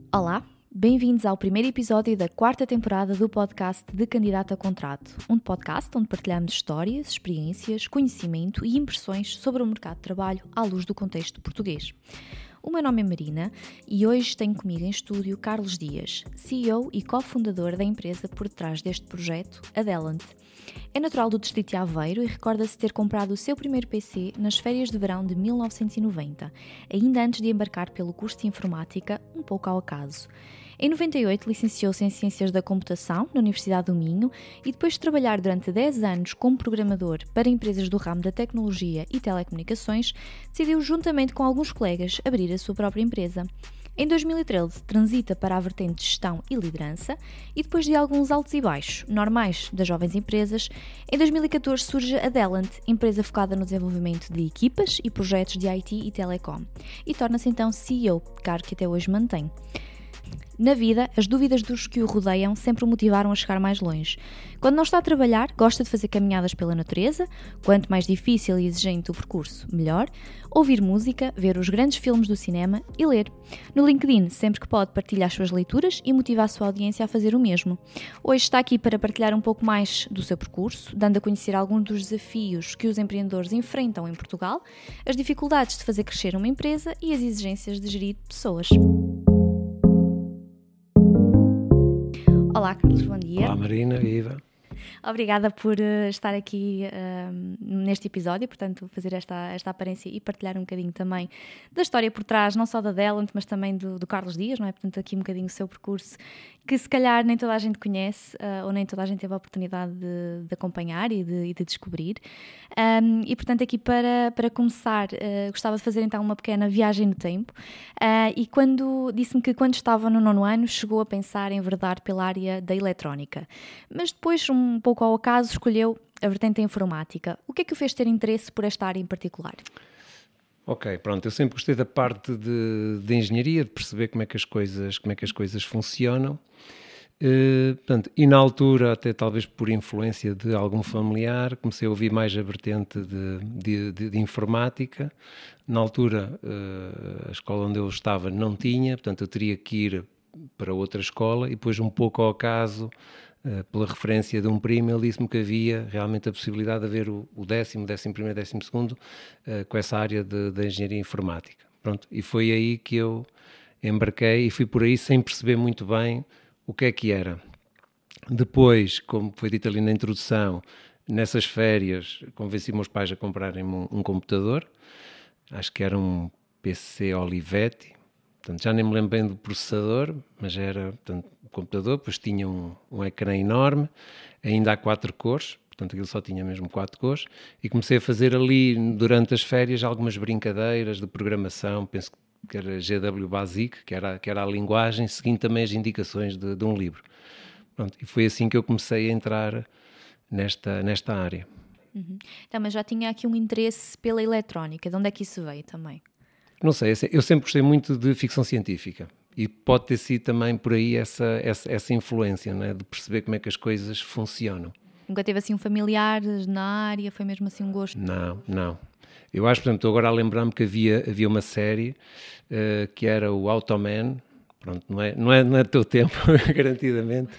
Olá, bem-vindos ao primeiro episódio da quarta temporada do podcast de Candidato a Contrato, um podcast onde partilhamos histórias, experiências, conhecimento e impressões sobre o mercado de trabalho à luz do contexto português. O meu nome é Marina e hoje tenho comigo em estúdio Carlos Dias, CEO e cofundador da empresa por detrás deste projeto, a Delant. É natural do distrito de Aveiro e recorda-se ter comprado o seu primeiro PC nas férias de verão de 1990, ainda antes de embarcar pelo curso de Informática, um pouco ao acaso. Em 98 licenciou-se em Ciências da Computação na Universidade do Minho e depois de trabalhar durante 10 anos como programador para empresas do ramo da tecnologia e telecomunicações, decidiu juntamente com alguns colegas abrir a sua própria empresa. Em 2013 transita para a vertente de gestão e liderança e depois de alguns altos e baixos, normais das jovens empresas, em 2014 surge a Delant, empresa focada no desenvolvimento de equipas e projetos de IT e telecom, e torna-se então CEO, cargo que até hoje mantém. Na vida, as dúvidas dos que o rodeiam sempre o motivaram a chegar mais longe. Quando não está a trabalhar, gosta de fazer caminhadas pela natureza, quanto mais difícil e exigente o percurso, melhor, ouvir música, ver os grandes filmes do cinema e ler. No LinkedIn, sempre que pode, partilha as suas leituras e motiva a sua audiência a fazer o mesmo. Hoje está aqui para partilhar um pouco mais do seu percurso, dando a conhecer alguns dos desafios que os empreendedores enfrentam em Portugal, as dificuldades de fazer crescer uma empresa e as exigências de gerir pessoas. Olá, Carlos, bom dia. Olá, Marina, viva. Obrigada por estar aqui neste episódio, portanto, fazer esta aparência e partilhar um bocadinho também da história por trás, não só da Delant, mas também do Carlos Dias, não é? Portanto, aqui um bocadinho o seu percurso, que se calhar nem toda a gente conhece ou nem toda a gente teve a oportunidade de acompanhar e de descobrir. E, portanto, aqui para começar, gostava de fazer então uma pequena viagem no tempo. E disse-me que quando estava no 9º ano chegou a pensar em enverdar pela área da eletrónica, mas depois, um pouco ao acaso, escolheu a vertente da informática. O que é que o fez ter interesse por esta área em particular? Ok, pronto, eu sempre gostei da parte de engenharia, de perceber como é que as coisas funcionam. Portanto, e na altura, até talvez por influência de algum familiar, comecei a ouvir mais a vertente de informática. Na altura, a escola onde eu estava não tinha, portanto eu teria que ir para outra escola e depois um pouco ao acaso, pela referência de um primo, ele disse-me que havia realmente a possibilidade de haver o 10º, 11º, 12º com essa área de engenharia informática. Pronto, e foi aí que eu embarquei e fui por aí sem perceber muito bem o que é que era. Depois, como foi dito ali na introdução, nessas férias convenci meus pais a comprarem-me um computador, acho que era um PC Olivetti. Portanto, já nem me lembro bem do processador, mas era, portanto, o computador, depois tinha um ecrã enorme, ainda a 4 cores, portanto aquilo só tinha mesmo 4 cores, e comecei a fazer ali, durante as férias, algumas brincadeiras de programação, penso que era GW Basic, que era a linguagem, seguindo também as indicações de um livro. Pronto, e foi assim que eu comecei a entrar nesta área. Uhum. Então, mas já tinha aqui um interesse pela eletrónica, de onde é que isso veio também? Não sei, eu sempre gostei muito de ficção científica e pode ter sido também por aí essa influência, não é? De perceber como é que as coisas funcionam. Nunca teve assim um familiar na área, foi mesmo assim um gosto? Não. Eu acho, por exemplo, estou agora a lembrar-me que havia uma série que era o Automan, pronto, não é do teu tempo, garantidamente,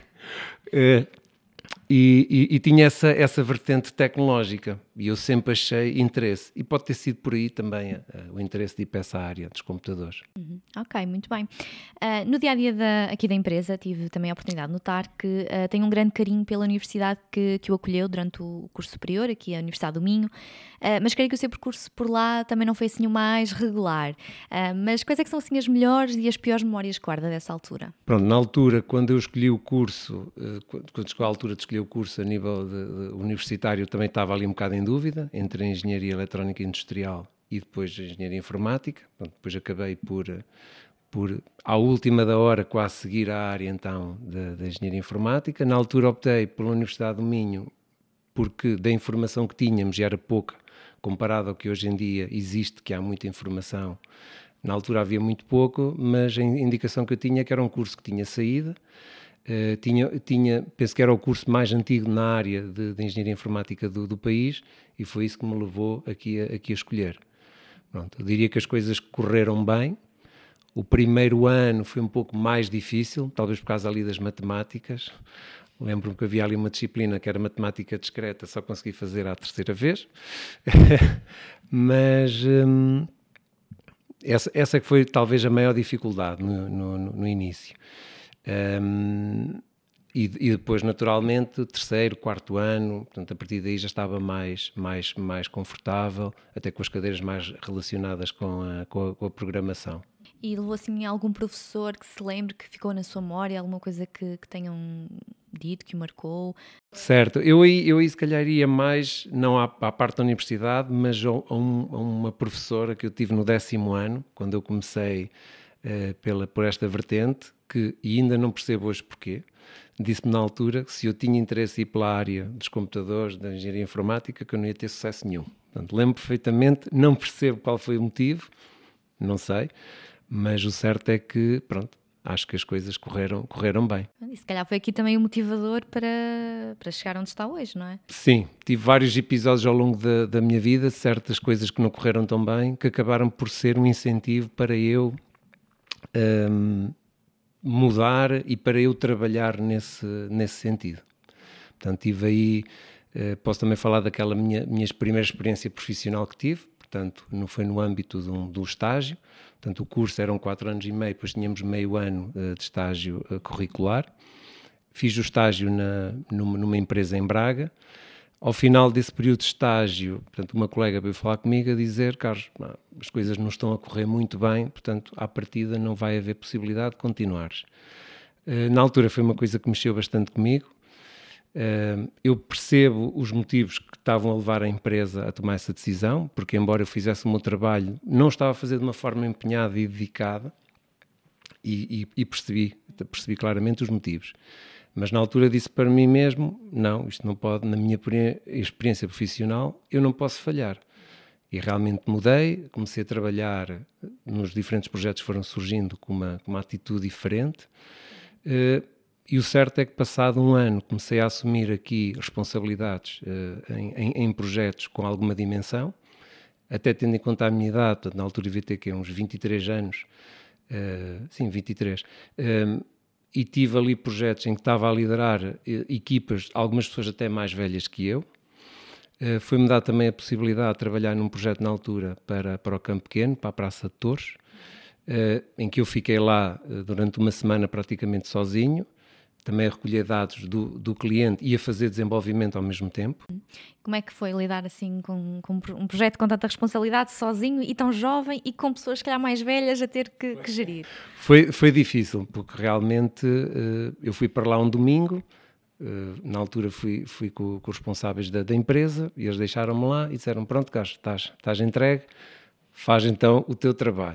e tinha essa vertente tecnológica e eu sempre achei interesse e pode ter sido por aí também o interesse de ir para essa área dos computadores. Ok, muito bem. No dia-a-dia aqui da empresa tive também a oportunidade de notar que tem um grande carinho pela universidade que o acolheu durante o curso superior, aqui a Universidade do Minho, mas creio que o seu percurso por lá também não foi assim o mais regular. Mas quais é que são assim as melhores e as piores memórias que guarda dessa altura? Pronto, na altura, quando eu escolhi o curso, quando chegou a altura de escolher o curso a nível de universitário, também estava ali um bocado em dúvida, entre a Engenharia Eletrónica e Industrial e depois a Engenharia Informática. Pronto, depois acabei por, à última da hora, quase seguir a área então da Engenharia Informática. Na altura optei pela Universidade do Minho, porque da informação que tínhamos já era pouca, comparado ao que hoje em dia existe, que há muita informação. Na altura havia muito pouco, mas a indicação que eu tinha é que era um curso que tinha saída. Penso que era o curso mais antigo na área de engenharia informática do país e foi isso que me levou aqui a escolher. Pronto, eu diria que as coisas correram bem, O primeiro ano foi um pouco mais difícil, talvez por causa ali das matemáticas. Lembro-me que havia ali uma disciplina que era matemática discreta, só consegui fazer à terceira vez. Mas essa que foi talvez a maior dificuldade no início. E depois, naturalmente, terceiro, quarto ano, portanto, a partir daí já estava mais confortável, até com as cadeiras mais relacionadas com a programação. E levou assim algum professor que se lembre, que ficou na sua memória, alguma coisa que tenham dito, que o marcou? Certo, eu aí se calhar ia mais, não à parte da universidade, mas a uma professora que eu tive no 10º ano, quando eu comecei por esta vertente, e ainda não percebo hoje porquê, disse-me na altura que se eu tinha interesse em ir pela área dos computadores, da engenharia informática, que eu não ia ter sucesso nenhum. Portanto, lembro perfeitamente, não percebo qual foi o motivo, não sei, mas o certo é que, pronto, acho que as coisas correram bem. E se calhar foi aqui também o motivador para chegar onde está hoje, não é? Sim, tive vários episódios ao longo da minha vida, certas coisas que não correram tão bem, que acabaram por ser um incentivo para eu mudar e para eu trabalhar nesse sentido. Portanto, tive aí, posso também falar daquela minha primeira experiência profissional que tive, portanto, não foi no âmbito do estágio. Portanto, o curso eram 4 anos e meio, depois tínhamos meio ano de estágio curricular. Fiz o estágio numa empresa em Braga. Ao final desse período de estágio, portanto, uma colega veio falar comigo a dizer: Carlos, as coisas não estão a correr muito bem, portanto, à partida não vai haver possibilidade de continuares. Na altura foi uma coisa que mexeu bastante comigo. Eu percebo os motivos que estavam a levar a empresa a tomar essa decisão, porque embora eu fizesse o meu trabalho, não estava a fazer de uma forma empenhada e dedicada, e percebi claramente os motivos. Mas na altura disse para mim mesmo: não, isto não pode, na minha experiência profissional, eu não posso falhar. E realmente mudei, comecei a trabalhar nos diferentes projetos que foram surgindo com uma atitude diferente. E o certo é que, passado um ano, comecei a assumir aqui responsabilidades em projetos com alguma dimensão, até tendo em conta a minha idade, portanto, na altura devia ter uns 23 anos, sim, 23, e tive ali projetos em que estava a liderar equipas, algumas pessoas até mais velhas que eu. Foi-me dada também a possibilidade de trabalhar num projeto na altura para o Campo Pequeno, para a Praça de Torres, em que eu fiquei lá durante uma semana praticamente sozinho, também a recolher dados do cliente e a fazer desenvolvimento ao mesmo tempo. Como é que foi lidar assim com um projeto com tanta responsabilidade, sozinho e tão jovem, e com pessoas se calhar mais velhas a ter que gerir? Foi difícil, porque realmente eu fui para lá um domingo, na altura fui com os responsáveis da empresa, e eles deixaram-me lá e disseram: pronto, Carlos, estás entregue, faz então o teu trabalho.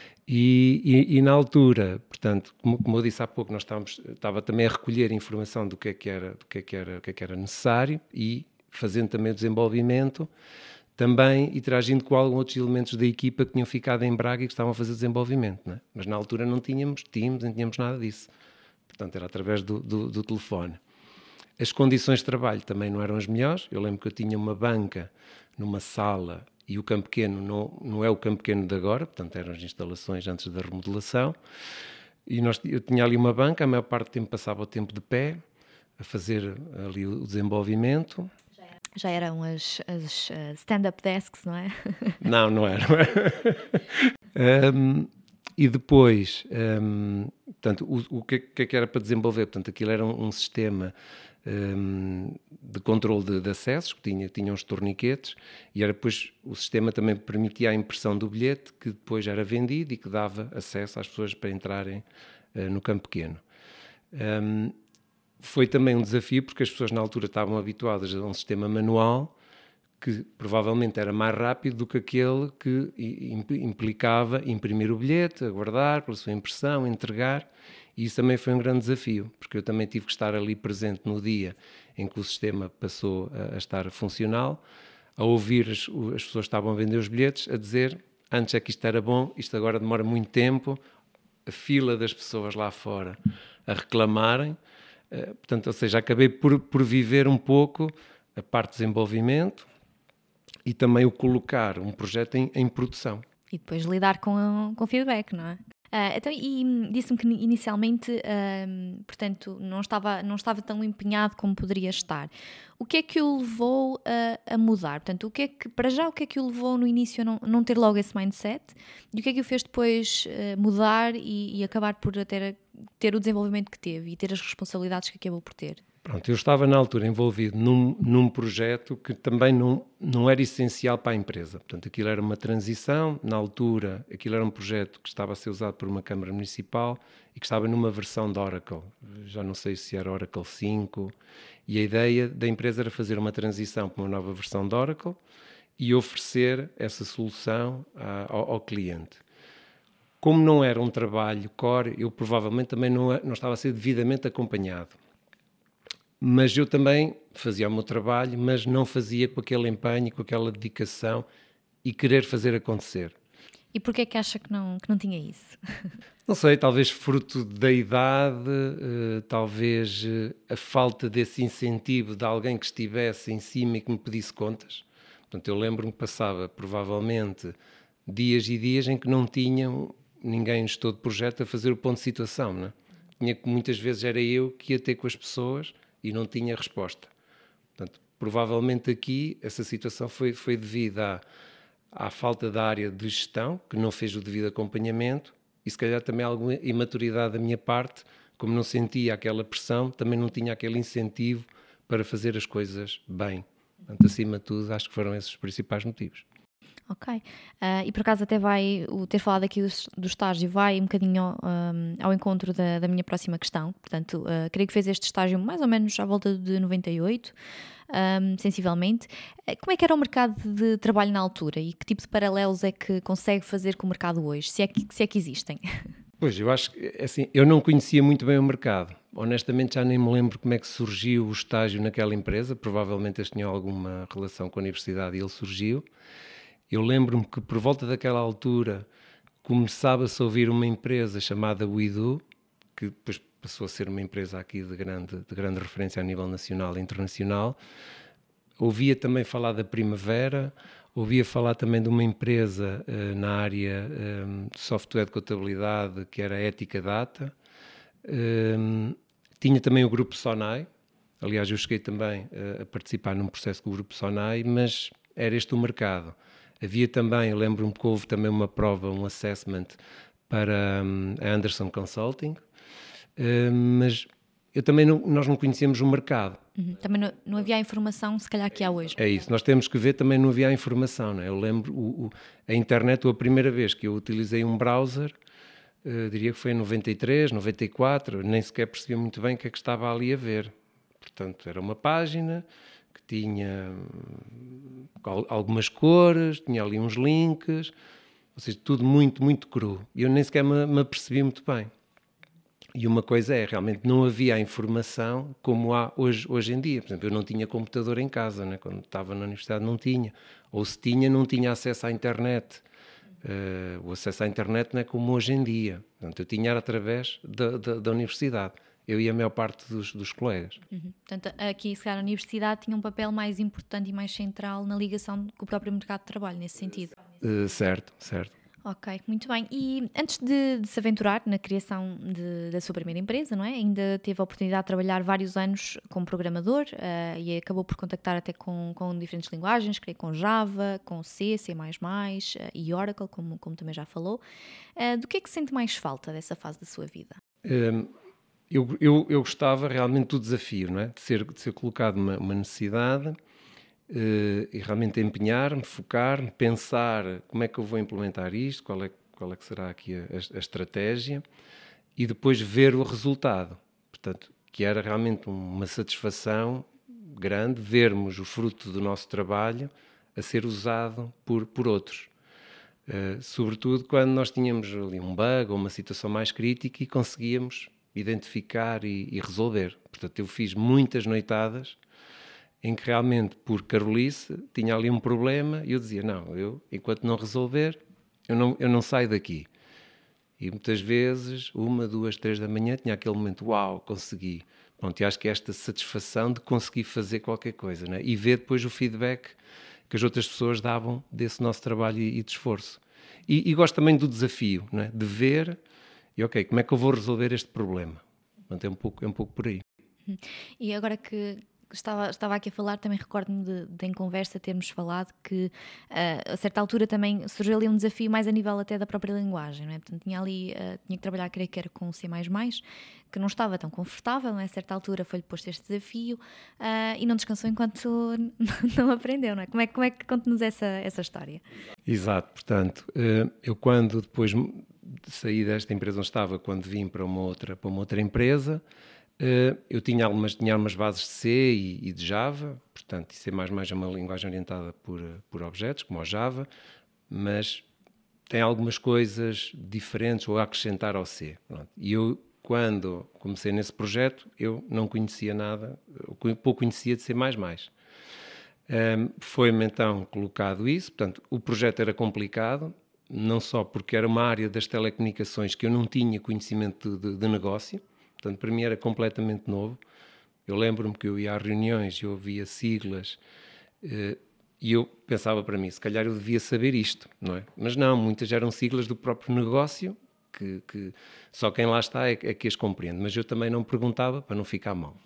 E na altura, portanto, como eu disse há pouco, estava também a recolher informação do que era necessário, e fazendo também o desenvolvimento, também interagindo com alguns outros elementos da equipa que tinham ficado em Braga e que estavam a fazer desenvolvimento, não é? Mas na altura não tínhamos Teams, nem tínhamos nada disso. Portanto, era através do telefone. As condições de trabalho também não eram as melhores. Eu lembro que eu tinha uma banca numa sala, e o Campo Pequeno não é o Campo Pequeno de agora, portanto eram as instalações antes da remodelação, e eu tinha ali uma banca, a maior parte do tempo passava o tempo de pé, a fazer ali o desenvolvimento. Já eram as stand-up desks, não é? Não era. E depois, portanto, o que é que era para desenvolver? Portanto, aquilo era um sistema de controle de acessos, que tinha uns torniquetes, e era depois, o sistema também permitia a impressão do bilhete, que depois era vendido e que dava acesso às pessoas para entrarem no Campo Pequeno. Foi também um desafio, porque as pessoas na altura estavam habituadas a um sistema manual, que provavelmente era mais rápido do que aquele que implicava imprimir o bilhete, aguardar pela sua impressão, entregar. E isso também foi um grande desafio, porque eu também tive que estar ali presente no dia em que o sistema passou a estar funcional, a ouvir as pessoas que estavam a vender os bilhetes, a dizer: antes é que isto era bom, isto agora demora muito tempo, a fila das pessoas lá fora a reclamarem. Portanto, ou seja, acabei por viver um pouco a parte de desenvolvimento e também o colocar um projeto em produção. E depois lidar com feedback, não é? Então, e disse-me que inicialmente, portanto, não estava tão empenhado como poderia estar. O que é que o levou a mudar? Portanto, o que é que o levou no início a não ter logo esse mindset? E o que é que o fez depois mudar e acabar por ter o desenvolvimento que teve e ter as responsabilidades que acabou por ter? Pronto, eu estava na altura envolvido num projeto que também não era essencial para a empresa. Portanto, aquilo era uma transição. Na altura, aquilo era um projeto que estava a ser usado por uma Câmara Municipal e que estava numa versão de Oracle. Já não sei se era Oracle 5. E a ideia da empresa era fazer uma transição para uma nova versão de Oracle e oferecer essa solução ao cliente. Como não era um trabalho core, eu provavelmente também não estava a ser devidamente acompanhado. Mas eu também fazia o meu trabalho, mas não fazia com aquele empenho, com aquela dedicação e querer fazer acontecer. E porquê é que acha que não tinha isso? Não sei, talvez fruto da idade, talvez a falta desse incentivo de alguém que estivesse em cima e que me pedisse contas. Portanto, eu lembro-me que passava provavelmente dias e dias em que não tinha ninguém no gestor de projeto a fazer o ponto de situação, não é? Tinha que muitas vezes era eu que ia ter com as pessoas e não tinha resposta. Portanto, provavelmente aqui essa situação foi devido à falta da área de gestão, que não fez o devido acompanhamento, e se calhar também alguma imaturidade da minha parte, como não sentia aquela pressão, também não tinha aquele incentivo para fazer as coisas bem. Portanto, acima de tudo, acho que foram esses os principais motivos. Ok. E por acaso até o ter falado aqui do estágio vai um bocadinho ao encontro da minha próxima questão. Portanto, creio que fez este estágio mais ou menos à volta de 98, sensivelmente. Como é que era o mercado de trabalho na altura e que tipo de paralelos é que consegue fazer com o mercado hoje, se é que existem? Pois, eu acho que, assim, eu não conhecia muito bem o mercado. Honestamente, já nem me lembro como é que surgiu o estágio naquela empresa. Provavelmente eles tinham alguma relação com a universidade e ele surgiu. Eu lembro-me que por volta daquela altura começava-se a ouvir uma empresa chamada Widu, que depois passou a ser uma empresa aqui de grande referência a nível nacional e internacional. Ouvia também falar da Primavera, ouvia falar também de uma empresa na área de software de contabilidade que era Ética Data. Tinha também o Grupo Sonai. Aliás, eu cheguei também a participar num processo com o Grupo Sonai, mas era este o mercado. Havia também, eu lembro-me que houve também uma prova, um assessment para a Anderson Consulting, mas nós não conhecíamos o mercado. Também não havia a informação, se calhar, que há hoje. É isso, nós temos que ver, também não havia a informação. Não é? Eu lembro, a internet, a primeira vez que eu utilizei um browser, diria que foi em 93, 94, nem sequer percebia muito bem o que é que estava ali a ver. Portanto, era uma página que tinha algumas cores, tinha ali uns links, ou seja, tudo muito, muito cru. E eu nem sequer me apercebi muito bem. E uma coisa é, realmente não havia a informação como há hoje em dia. Por exemplo, eu não tinha computador em casa, né? Quando estava na universidade não tinha. Ou se tinha, não tinha acesso à internet. O acesso à internet não é como hoje em dia. Portanto, eu tinha através da universidade. Eu e a maior parte dos colegas. Portanto, aqui, se calhar, a universidade tinha um papel mais importante e mais central na ligação com o próprio mercado de trabalho, nesse sentido. Certo. Ok, muito bem. E antes de se aventurar na criação da sua primeira empresa, não é? Ainda teve a oportunidade de trabalhar vários anos como programador e acabou por contactar até com diferentes linguagens, creio com Java, com C, C++ e Oracle, como também já falou. Do que é que sente mais falta dessa fase da sua vida? Eu gostava realmente do desafio, não é? de ser colocado uma necessidade e realmente empenhar-me, focar-me, pensar como é que eu vou implementar isto, qual é que será aqui a estratégia e depois ver o resultado. Portanto, que era realmente uma satisfação grande vermos o fruto do nosso trabalho a ser usado por outros. Sobretudo quando nós tínhamos ali um bug ou uma situação mais crítica e conseguíamos identificar e resolver. Portanto, eu fiz muitas noitadas em que realmente, por carolice, tinha ali um problema e eu dizia, não, enquanto não resolver, eu não saio daqui. E muitas vezes, 1, 2, 3 da manhã, tinha aquele momento, uau, consegui. Pronto, e acho que esta satisfação de conseguir fazer qualquer coisa, né? E ver depois o feedback que as outras pessoas davam desse nosso trabalho e de esforço. E gosto também do desafio, não é? De ver, e ok, como é que eu vou resolver este problema? Portanto, é um pouco por aí. E agora que estava aqui a falar, também recordo-me de em conversa termos falado que a certa altura também surgiu ali um desafio mais a nível até da própria linguagem, não é? Portanto, tinha que trabalhar, creio que era com C++, que não estava tão confortável, não é? A certa altura foi-lhe posto este desafio e não descansou enquanto não aprendeu, não é? Como é que conta-nos essa história? Exato, portanto, eu quando depois saí desta empresa onde estava, quando vim para uma outra empresa, eu tinha algumas bases de C e de Java, portanto, C++ é uma linguagem orientada por objetos, como o Java, mas tem algumas coisas diferentes ou a acrescentar ao C. Pronto. E eu, quando comecei nesse projeto, eu não conhecia nada, pouco conhecia de C++. Foi-me então colocado isso, portanto, o projeto era complicado, não só porque era uma área das telecomunicações que eu não tinha conhecimento de negócio, portanto, para mim era completamente novo. Eu lembro-me que eu ia às reuniões e eu ouvia siglas e eu pensava para mim, se calhar eu devia saber isto, não é? Mas não, muitas eram siglas do próprio negócio, que só quem lá está é que as compreende, mas eu também não perguntava para não ficar mal.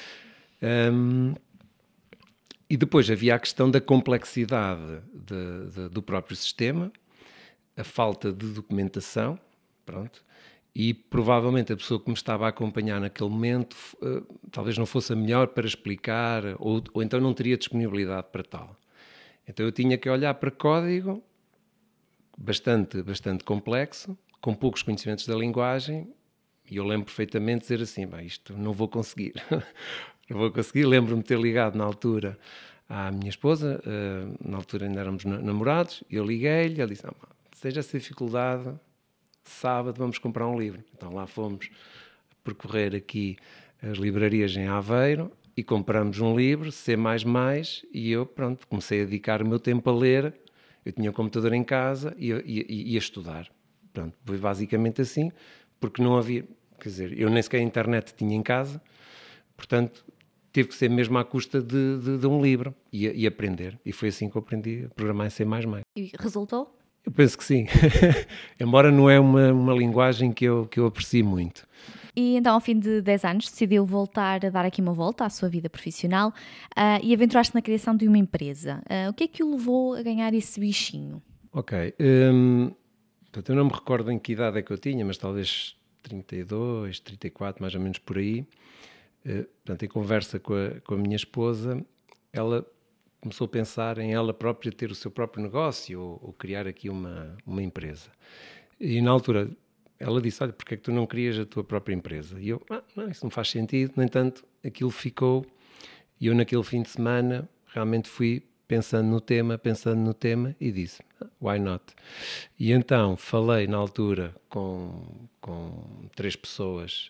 E depois havia a questão da complexidade do próprio sistema, a falta de documentação, pronto, e provavelmente a pessoa que me estava a acompanhar naquele momento talvez não fosse a melhor para explicar, ou então não teria disponibilidade para tal. Então eu tinha que olhar para código bastante complexo, com poucos conhecimentos da linguagem, e eu lembro perfeitamente de dizer assim, isto não vou conseguir. Não vou conseguir. Lembro-me de ter ligado na altura à minha esposa, na altura ainda éramos namorados, e eu liguei-lhe, ele disse, seja essa dificuldade, sábado vamos comprar um livro. Então lá fomos percorrer aqui as livrarias em Aveiro e compramos um livro, C++, e eu, pronto, comecei a dedicar o meu tempo a ler. Eu tinha um computador em casa e a estudar. Pronto, foi basicamente assim, porque não havia, quer dizer, eu nem sequer a internet tinha em casa, portanto, teve que ser mesmo à custa de um livro e aprender. E foi assim que eu aprendi a programar em C++. E resultou? Eu penso que sim. Embora não é uma linguagem que eu aprecio muito. E então, ao fim de 10 anos, decidiu voltar a dar aqui uma volta à sua vida profissional e aventurar-se na criação de uma empresa. O que é que o levou a ganhar esse bichinho? Ok. Portanto, eu não me recordo em que idade é que eu tinha, mas talvez 32, 34, mais ou menos por aí. Portanto, em conversa com a minha esposa, ela começou a pensar em ela própria ter o seu próprio negócio ou criar aqui uma empresa. E na altura ela disse, olha, porque é que tu não crias a tua própria empresa? E eu, não, isso não faz sentido. No entanto, aquilo ficou, e eu naquele fim de semana realmente fui pensando no tema e disse, why not? E então falei na altura com 3 pessoas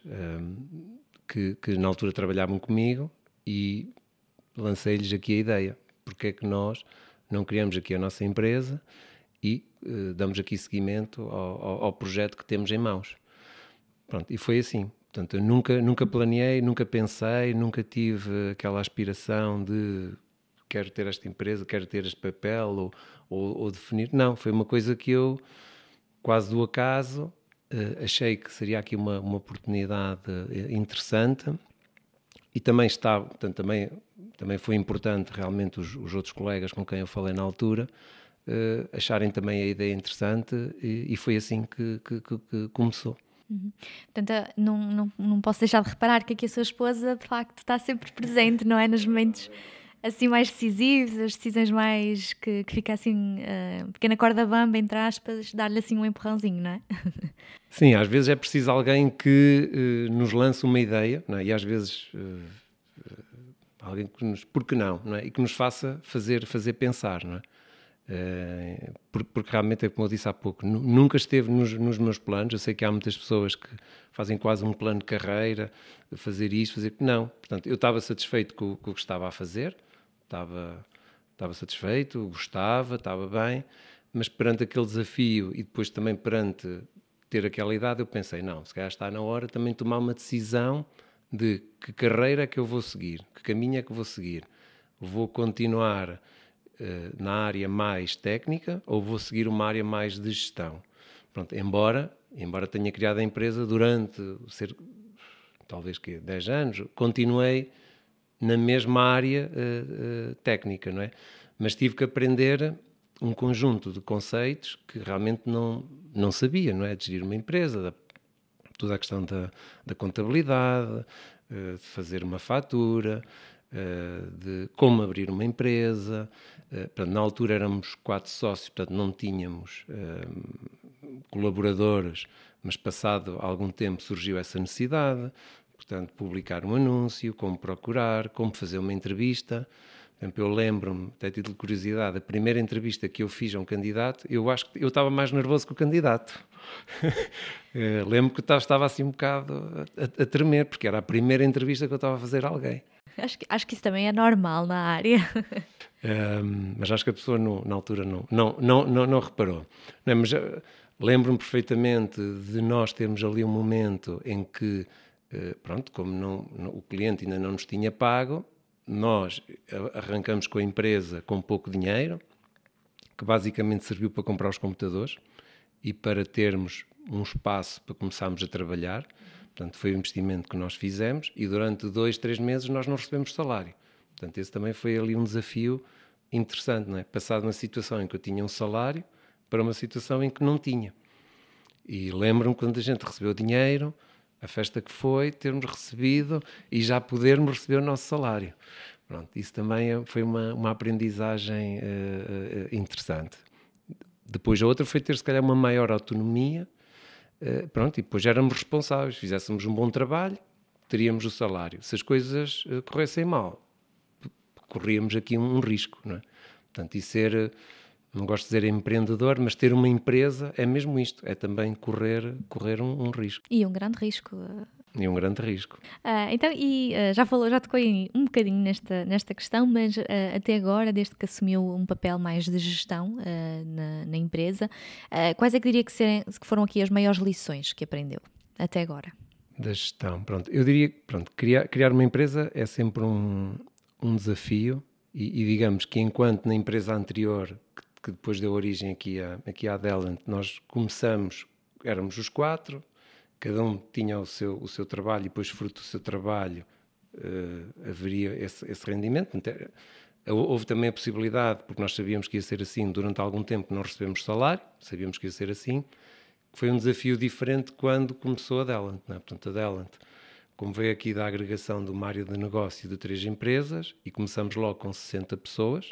que na altura trabalhavam comigo e lancei-lhes aqui a ideia. Porque é que nós não criamos aqui a nossa empresa e damos aqui seguimento ao projeto que temos em mãos. Pronto, e foi assim. Portanto, eu nunca planeei, nunca pensei, nunca tive aquela aspiração de quero ter esta empresa, quero ter este papel ou definir. Não, foi uma coisa que eu, quase do acaso, achei que seria aqui uma oportunidade interessante. E também portanto, também foi importante realmente os outros colegas com quem eu falei na altura acharem também a ideia interessante e foi assim que começou. Uhum. Portanto, não posso deixar de reparar que aqui a sua esposa de facto está sempre presente, não é? Nos momentos assim mais decisivos, as decisões mais que fica assim, pequena corda bamba, entre aspas, dar-lhe assim um empurrãozinho, não é? Sim, às vezes é preciso alguém que nos lance uma ideia, não é? E às vezes alguém que nos, porque não é? E que nos faça fazer pensar, não é? Porque realmente é como eu disse há pouco, nunca esteve nos meus planos. Eu sei que há muitas pessoas que fazem quase um plano de carreira, fazer isto, fazer... Não, portanto, eu estava satisfeito com o que estava a fazer, estava satisfeito, gostava, estava bem, mas perante aquele desafio e depois também perante ter aquela idade, eu pensei, não, se calhar está na hora também de tomar uma decisão de que carreira é que eu vou seguir, que caminho é que vou seguir. Vou continuar na área mais técnica ou vou seguir uma área mais de gestão. Pronto, embora tenha criado a empresa durante talvez 10 anos, continuei na mesma área técnica, não é? Mas tive que aprender um conjunto de conceitos que realmente não sabia, não é? De gerir uma empresa, toda a questão da contabilidade, de fazer uma fatura, de como abrir uma empresa. Portanto, na altura éramos 4 sócios, portanto não tínhamos colaboradores, mas passado algum tempo surgiu essa necessidade, portanto, publicar um anúncio, como procurar, como fazer uma entrevista. Por exemplo, eu lembro-me, até a título de curiosidade, a primeira entrevista que eu fiz a um candidato, eu acho que eu estava mais nervoso que o candidato. Lembro que estava assim um bocado a tremer, porque era a primeira entrevista que eu estava a fazer a alguém. Acho que isso também é normal na área. Mas acho que a pessoa na altura não reparou. Não é? Mas lembro-me perfeitamente de nós termos ali um momento em que, pronto, como o cliente ainda não nos tinha pago, nós arrancamos com a empresa com pouco dinheiro, que basicamente serviu para comprar os computadores e para termos um espaço para começarmos a trabalhar. Portanto, foi o investimento que nós fizemos e durante 2, 3 meses nós não recebemos salário. Portanto, esse também foi ali um desafio interessante, não é? Passar de uma situação em que eu tinha um salário para uma situação em que não tinha. E lembro-me quando a gente recebeu dinheiro, a festa que foi, termos recebido e já podermos receber o nosso salário. Pronto, isso também foi uma aprendizagem interessante. Depois a outra foi ter, se calhar, uma maior autonomia. Pronto, e depois éramos responsáveis. Fizéssemos um bom trabalho, teríamos o salário. Se as coisas corressem mal, corríamos aqui um risco, não é? Portanto, e ser, não gosto de dizer empreendedor, mas ter uma empresa é mesmo isto, é também correr um risco. E um grande risco. E um grande risco. Então, já tocou um bocadinho nesta questão, mas até agora, desde que assumiu um papel mais de gestão na empresa, quais é que diria que foram aqui as maiores lições que aprendeu até agora? Da gestão, pronto. Eu diria que criar uma empresa é sempre um desafio e digamos que enquanto na empresa anterior, que depois deu origem aqui à Delent, nós começamos, éramos os 4, cada um tinha o seu trabalho e depois, fruto do seu trabalho, haveria esse rendimento. Houve também a possibilidade, porque nós sabíamos que ia ser assim, durante algum tempo não recebemos salário, sabíamos que ia ser assim, que foi um desafio diferente quando começou a Delent, não é? Portanto, a Delent, como veio aqui da agregação de uma área de negócio de 3 empresas e começamos logo com 60 pessoas,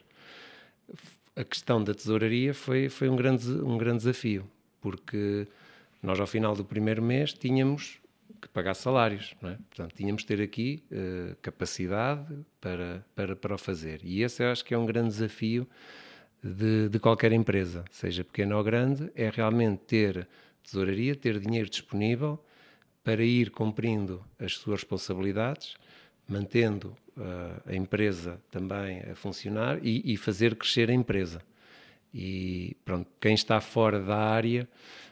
a questão da tesouraria foi um grande desafio, porque nós, ao final do primeiro mês, tínhamos que pagar salários, não é? Portanto, tínhamos de ter aqui capacidade para o fazer. E esse eu acho que é um grande desafio de qualquer empresa, seja pequena ou grande, é realmente ter tesouraria, ter dinheiro disponível para ir cumprindo as suas responsabilidades, mantendo a empresa também a funcionar e fazer crescer a empresa. E pronto, quem está fora da área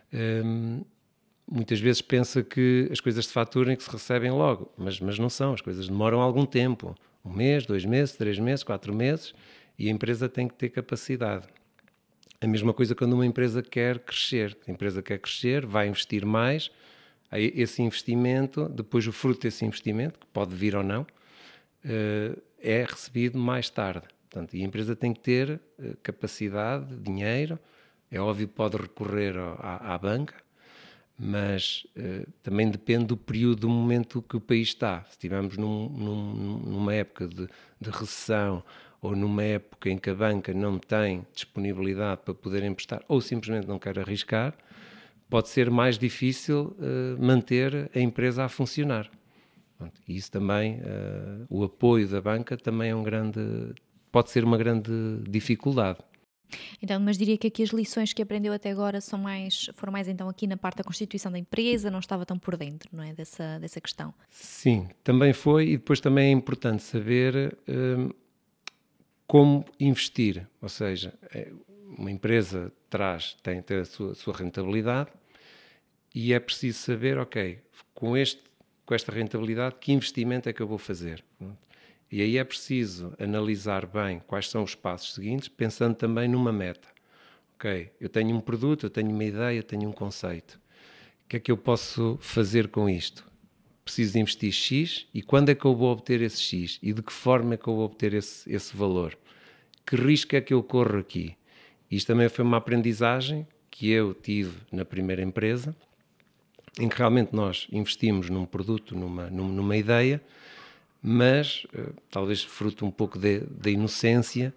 muitas vezes pensa que as coisas se faturam e que se recebem logo, mas não são, as coisas demoram algum tempo, 1 mês, 2 meses, 3 meses, 4 meses, e a empresa tem que ter capacidade. A mesma coisa quando uma empresa quer crescer, a empresa quer crescer, vai investir mais, aí esse investimento, depois o fruto desse investimento, que pode vir ou não, é recebido mais tarde. Portanto, e a empresa tem que ter capacidade, dinheiro, é óbvio que pode recorrer à banca, mas também depende do período, do momento que o país está. Se estivermos numa época de recessão ou numa época em que a banca não tem disponibilidade para poder emprestar ou simplesmente não quer arriscar, pode ser mais difícil manter a empresa a funcionar. E isso também, o apoio da banca também pode ser uma grande dificuldade. Então, mas diria que aqui as lições que aprendeu até agora foram mais então aqui na parte da constituição da empresa, não estava tão por dentro, não é, dessa questão? Sim, também foi, e depois também é importante saber como investir, ou seja, uma empresa tem a sua rentabilidade e é preciso saber, ok, com esta rentabilidade, que investimento é que eu vou fazer? E aí é preciso analisar bem quais são os passos seguintes, pensando também numa meta. Ok, eu tenho um produto, eu tenho uma ideia, tenho um conceito. O que é que eu posso fazer com isto? Preciso de investir X, e quando é que eu vou obter esse X? E de que forma é que eu vou obter esse valor? Que risco é que eu corro aqui? Isto também foi uma aprendizagem que eu tive na primeira empresa, em que realmente nós investimos num produto, numa ideia, mas, talvez fruto um pouco da inocência,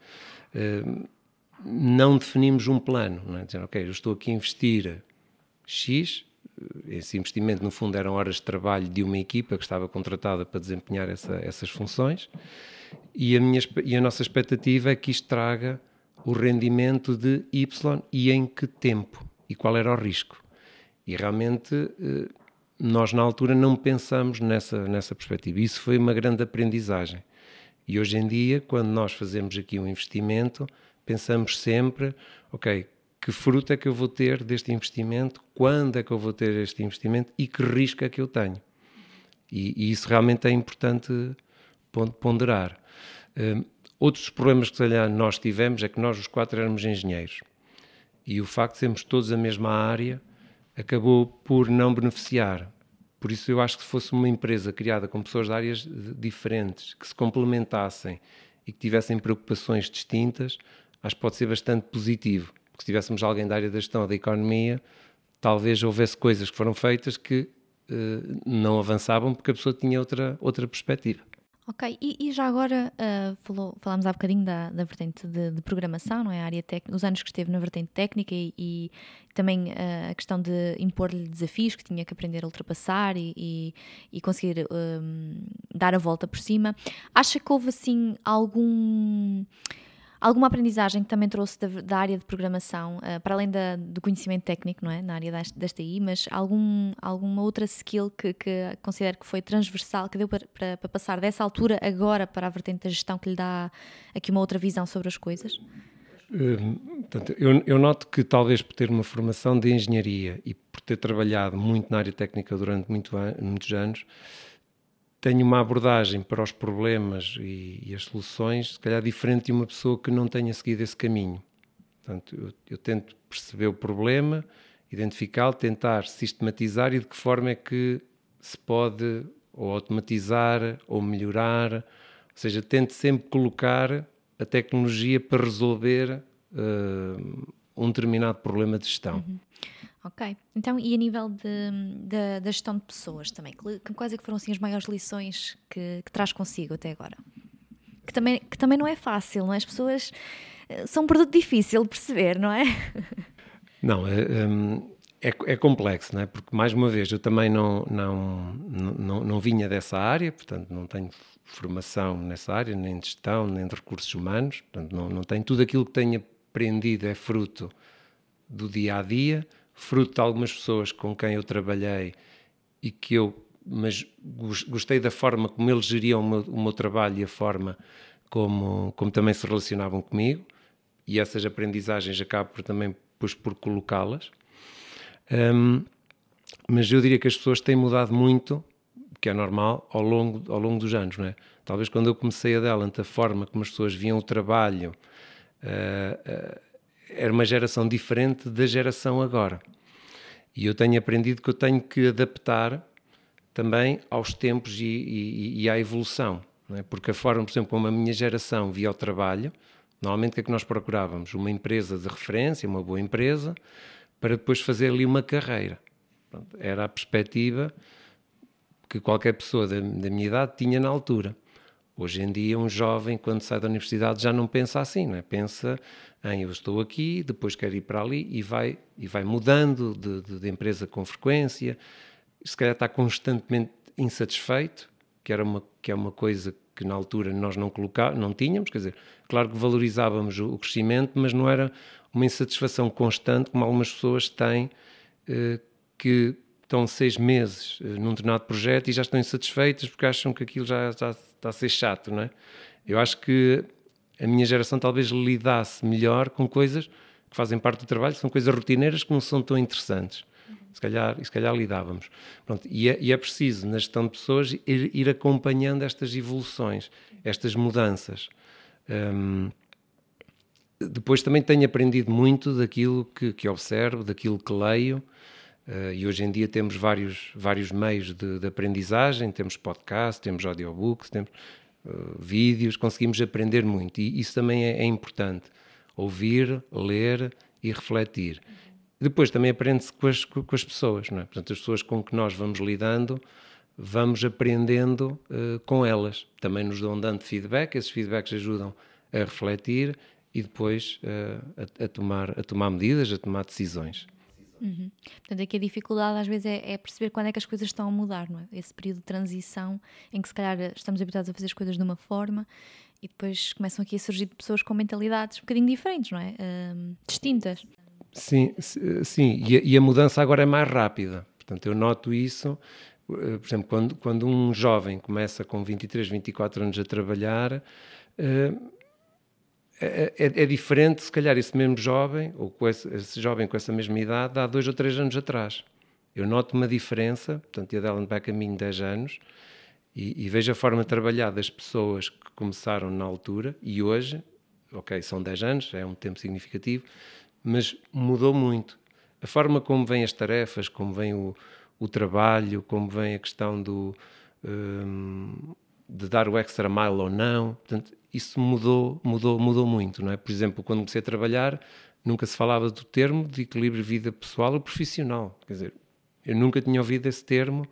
não definimos um plano. Não é? Dizer, ok, eu estou aqui a investir X, esse investimento no fundo eram horas de trabalho de uma equipa que estava contratada para desempenhar essas funções, e a nossa expectativa é que isto traga o rendimento de Y e em que tempo, e qual era o risco. E realmente nós na altura não pensamos nessa perspectiva. Isso foi uma grande aprendizagem. E hoje em dia, quando nós fazemos aqui um investimento, pensamos sempre, ok, que fruto é que eu vou ter deste investimento, quando é que eu vou ter este investimento e que risco é que eu tenho. E isso realmente é importante ponderar. Outros problemas que, se calhar, nós tivemos é que nós os 4 éramos engenheiros. E o facto de sermos todos a mesma área acabou por não beneficiar. Por isso eu acho que se fosse uma empresa criada com pessoas de áreas diferentes, que se complementassem e que tivessem preocupações distintas, acho que pode ser bastante positivo. Porque se tivéssemos alguém da área da gestão ou da economia, talvez houvesse coisas que foram feitas que não avançavam porque a pessoa tinha outra perspectiva. Ok, e já agora falámos há bocadinho da vertente de programação, não é? A área técnica, os anos que esteve na vertente técnica e também a questão de impor-lhe desafios que tinha que aprender a ultrapassar e conseguir dar a volta por cima. Acha que houve assim alguma aprendizagem que também trouxe da área de programação, para além do conhecimento técnico, não é? Na área desta TI, mas alguma outra skill que considero que foi transversal, que deu para passar dessa altura agora para a vertente da gestão, que lhe dá aqui uma outra visão sobre as coisas? Portanto, eu noto que talvez por ter uma formação de engenharia e por ter trabalhado muito na área técnica durante muitos anos, tenho uma abordagem para os problemas e as soluções, se calhar diferente de uma pessoa que não tenha seguido esse caminho. Portanto, eu tento perceber o problema, identificá-lo, tentar sistematizar e de que forma é que se pode ou automatizar ou melhorar. Ou seja, tento sempre colocar a tecnologia para resolver um determinado problema de gestão. Uhum. Ok, então e a nível da gestão de pessoas também, quais é que foram assim as maiores lições que traz consigo até agora? Que também não é fácil, não é? As pessoas são um produto difícil de perceber, não é? Não, é complexo, não é? Porque, mais uma vez, eu também não vinha dessa área, portanto não tenho formação nessa área, nem de gestão, nem de recursos humanos, portanto não tenho tudo aquilo que tenho aprendido é fruto do dia-a-dia, fruto de algumas pessoas com quem eu trabalhei e mas gostei da forma como eles geriam o meu trabalho e a forma como também se relacionavam comigo, e essas aprendizagens acabo também por colocá-las. Mas eu diria que as pessoas têm mudado muito, que é normal, ao longo dos anos, não é? Talvez quando eu comecei a Delant, a forma como as pessoas viam o trabalho era uma geração diferente da geração agora. E eu tenho aprendido que eu tenho que adaptar também aos tempos e à evolução, não é? Porque a forma, por exemplo, como a minha geração via o trabalho, normalmente o que é que nós procurávamos? Uma empresa de referência, uma boa empresa, para depois fazer ali uma carreira. Pronto, era a perspectiva que qualquer pessoa da minha idade tinha na altura. Hoje em dia, um jovem, quando sai da universidade, já não pensa assim, não é? Pensa em eu estou aqui, depois quero ir para ali e vai mudando de empresa com frequência. Se calhar está constantemente insatisfeito, que é uma coisa que na altura nós não tínhamos, quer dizer, claro que valorizávamos o crescimento, mas não era uma insatisfação constante como algumas pessoas têm, que estão 6 meses num determinado projeto e já estão insatisfeitas porque acham que aquilo já está a ser chato, não é? Eu acho que a minha geração talvez lidasse melhor com coisas que fazem parte do trabalho, que são coisas rotineiras que não são tão interessantes. se calhar lidávamos. Pronto, e é preciso, na gestão de pessoas, ir acompanhando estas evoluções, estas mudanças. Depois também tenho aprendido muito daquilo que observo, daquilo que leio, e hoje em dia temos vários meios de aprendizagem, temos podcasts, temos audiobooks, temos vídeos, conseguimos aprender muito, e isso também é importante, ouvir, ler e refletir. Depois também aprende-se com as pessoas, não é? Portanto, as pessoas com que nós vamos lidando, vamos aprendendo com elas. Também nos dando feedback, esses feedbacks ajudam a refletir e depois a tomar medidas, a tomar decisões. Uhum. Portanto, aqui a dificuldade às vezes é perceber quando é que as coisas estão a mudar, não é? Esse período de transição em que se calhar estamos habituados a fazer as coisas de uma forma e depois começam aqui a surgir pessoas com mentalidades um bocadinho diferentes, não é? Distintas. Sim, e a mudança agora é mais rápida. Portanto, eu noto isso, por exemplo, quando um jovem começa com 23, 24 anos a trabalhar, é diferente, se calhar, esse mesmo jovem, ou esse jovem com essa mesma idade, há 2 ou 3 anos atrás. Eu noto uma diferença, portanto, a Ellen vai a caminho de 10 anos, e vejo a forma de trabalhar das pessoas que começaram na altura, e hoje, ok, são 10 anos, é um tempo significativo, mas mudou muito. A forma como vêm as tarefas, como vem o trabalho, como vem a questão de dar o extra mile ou não, portanto, isso mudou muito, não é? Por exemplo, quando comecei a trabalhar, nunca se falava do termo de equilíbrio vida pessoal ou profissional. Quer dizer, eu nunca tinha ouvido esse termo.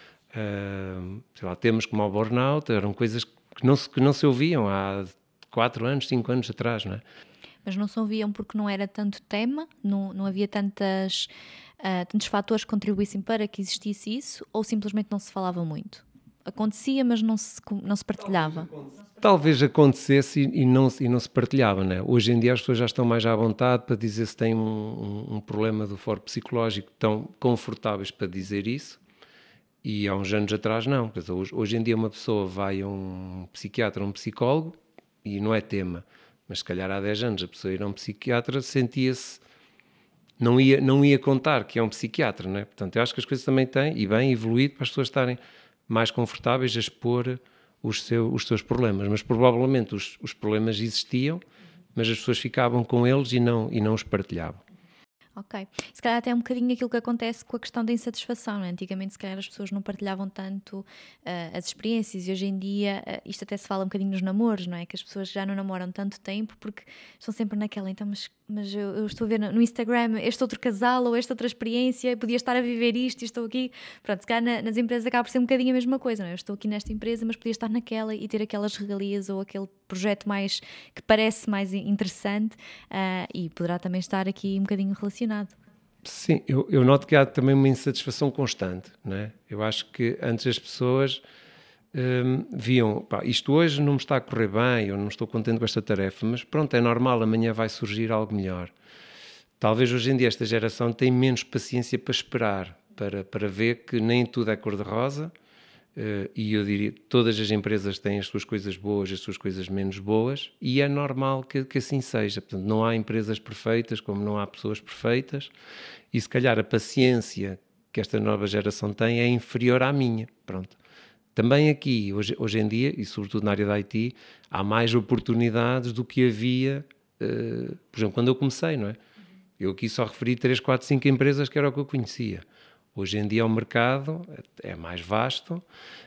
Sei lá, termos como o burnout, eram coisas que não se ouviam há 4 anos, 5 anos atrás, não é? Mas não se ouviam porque não era tanto tema, não havia tantos fatores que contribuíssem para que existisse isso, ou simplesmente não se falava muito? Acontecia, mas não se partilhava? Talvez acontecesse e não se partilhava, né? Hoje em dia as pessoas já estão mais à vontade para dizer se têm um problema do foro psicológico, estão confortáveis para dizer isso, e há uns anos atrás não. Quer dizer, hoje em dia uma pessoa vai a um psiquiatra, um psicólogo, e não é tema, mas se calhar há 10 anos a pessoa ir a um psiquiatra sentia-se, não ia contar que é um psiquiatra, não é? Portanto, eu acho que as coisas também têm, e bem evoluído, para as pessoas estarem mais confortáveis a expor os seus problemas, mas provavelmente os problemas existiam, mas as pessoas ficavam com eles e não os partilhavam. Ok. Se calhar até é um bocadinho aquilo que acontece com a questão da insatisfação, não é? Antigamente se calhar as pessoas não partilhavam tanto as experiências, e hoje em dia isto até se fala um bocadinho nos namoros, não é? Que as pessoas já não namoram tanto tempo porque estão sempre naquela, então mas eu estou a ver no Instagram este outro casal ou esta outra experiência, podia estar a viver isto e estou aqui. Pronto, se calhar nas empresas acaba por ser um bocadinho a mesma coisa, não é? Eu estou aqui nesta empresa, mas podia estar naquela e ter aquelas regalias ou aquele projeto que parece mais interessante, e poderá também estar aqui um bocadinho relacionado. Sim, eu noto que há também uma insatisfação constante, não é? Eu acho que antes as pessoas viam, pá, isto hoje não me está a correr bem, eu não estou contente com esta tarefa, mas pronto, é normal, amanhã vai surgir algo melhor. Talvez hoje em dia esta geração tem menos paciência para esperar, para ver que nem tudo é cor-de-rosa, e eu diria que todas as empresas têm as suas coisas boas, as suas coisas menos boas, e é normal que assim seja. Portanto, não há empresas perfeitas como não há pessoas perfeitas, e se calhar a paciência que esta nova geração tem é inferior à minha. Pronto. Também aqui, hoje em dia, e sobretudo na área da IT, há mais oportunidades do que havia, por exemplo, quando eu comecei, não é? Eu aqui só referi 3, 4, 5 empresas que era o que eu conhecia. Hoje em dia o mercado é mais vasto,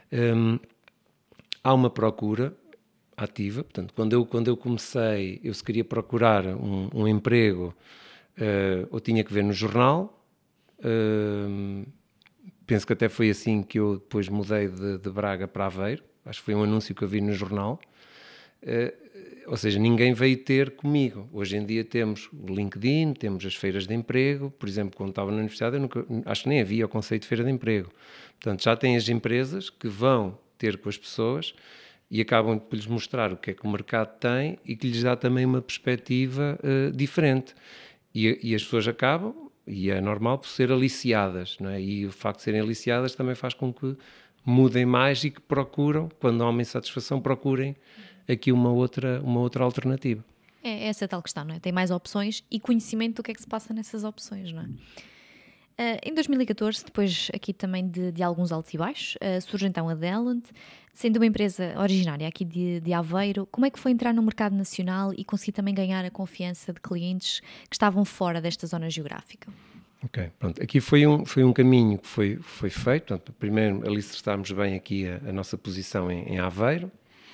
há uma procura ativa. Portanto, quando eu comecei, eu se queria procurar um emprego, eu tinha que ver no jornal. Penso que até foi assim que eu depois mudei de Braga para Aveiro. Acho que foi um anúncio que eu vi no jornal. Ou seja, ninguém veio ter comigo. Hoje em dia temos o LinkedIn, temos as feiras de emprego. Por exemplo, quando estava na universidade, acho que nem havia o conceito de feira de emprego. Portanto, já tem as empresas que vão ter com as pessoas e acabam por lhes mostrar o que é que o mercado tem e que lhes dá também uma perspectiva diferente. E as pessoas acabam, e é normal, por ser aliciadas, não é? E o facto de serem aliciadas também faz com que mudem mais e que procuram, quando há uma insatisfação, procurem aqui uma outra alternativa. É essa tal questão, não é? Tem mais opções e conhecimento do que é que se passa nessas opções, não é? Em 2014, depois aqui também de alguns altos e baixos, surge então a Delent, sendo uma empresa originária aqui de Aveiro. Como é que foi entrar no mercado nacional e conseguir também ganhar a confiança de clientes que estavam fora desta zona geográfica? Ok, pronto. Aqui foi um caminho que foi feito. Portanto, primeiro alicerçámos bem aqui a nossa posição em Aveiro.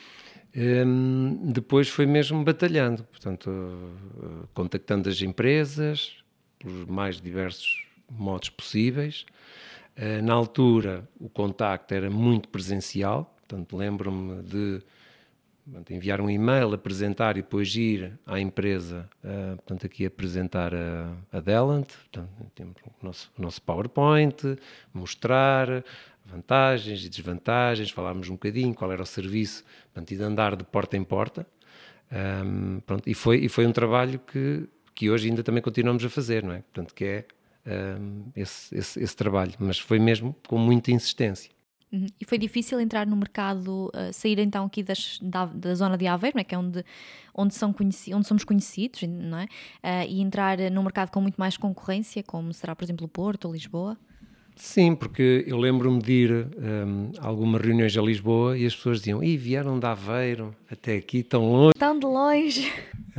Depois foi mesmo batalhando, portanto, contactando as empresas pelos mais diversos modos possíveis. Na altura, o contacto era muito presencial, portanto, lembro-me de enviar um e-mail, apresentar e depois ir à empresa, portanto, aqui apresentar a Delent, portanto, temos o nosso PowerPoint, mostrar vantagens e desvantagens, falámos um bocadinho qual era o serviço, portanto, e de andar de porta em porta. Pronto, e foi um trabalho que hoje ainda também continuamos a fazer, não é? Portanto, que é esse trabalho, mas foi mesmo com muita insistência. Uhum. E foi difícil entrar no mercado, sair então aqui da zona de Aveiro, não é? Que é onde somos conhecidos, não é? E entrar no mercado com muito mais concorrência, como será, por exemplo, o Porto ou Lisboa? Sim, porque eu lembro-me de ir a algumas reuniões a Lisboa e as pessoas diziam: vieram de Aveiro até aqui tão longe. Tão de longe!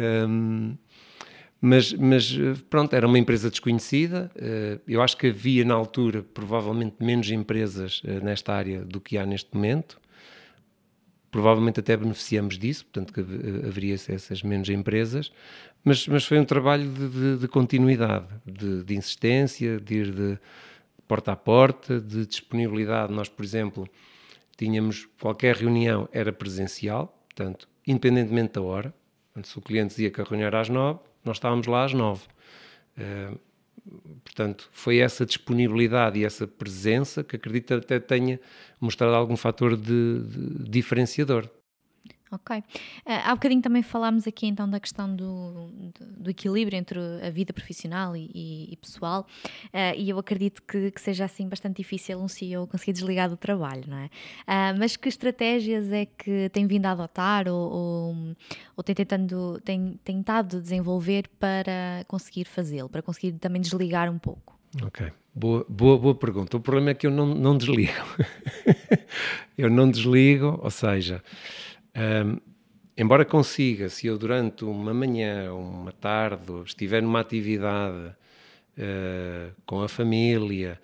Mas pronto, era uma empresa desconhecida. Eu acho que havia na altura provavelmente menos empresas nesta área do que há neste momento. Provavelmente até beneficiamos disso, portanto que haveria essas menos empresas, mas foi um trabalho de continuidade, de insistência, de ir de porta a porta, de disponibilidade. Nós, por exemplo, tínhamos qualquer reunião era presencial, portanto, independentemente da hora. Portanto, se o cliente dizia que a reunião era às 9, nós estávamos lá às 9. Portanto, foi essa disponibilidade e essa presença que acredito até tenha mostrado algum fator de diferenciador. Ok. Há bocadinho também falámos aqui então da questão do equilíbrio entre a vida profissional e pessoal, e eu acredito que seja assim bastante difícil um CEO conseguir desligar do trabalho, não é? Mas que estratégias é que tem vindo a adotar ou tem tentado desenvolver para conseguir fazê-lo, para conseguir também desligar um pouco? Ok, boa pergunta. O problema é que eu não desligo. Eu não desligo, ou seja... embora consiga, se eu durante uma manhã, uma tarde, estiver numa atividade com a família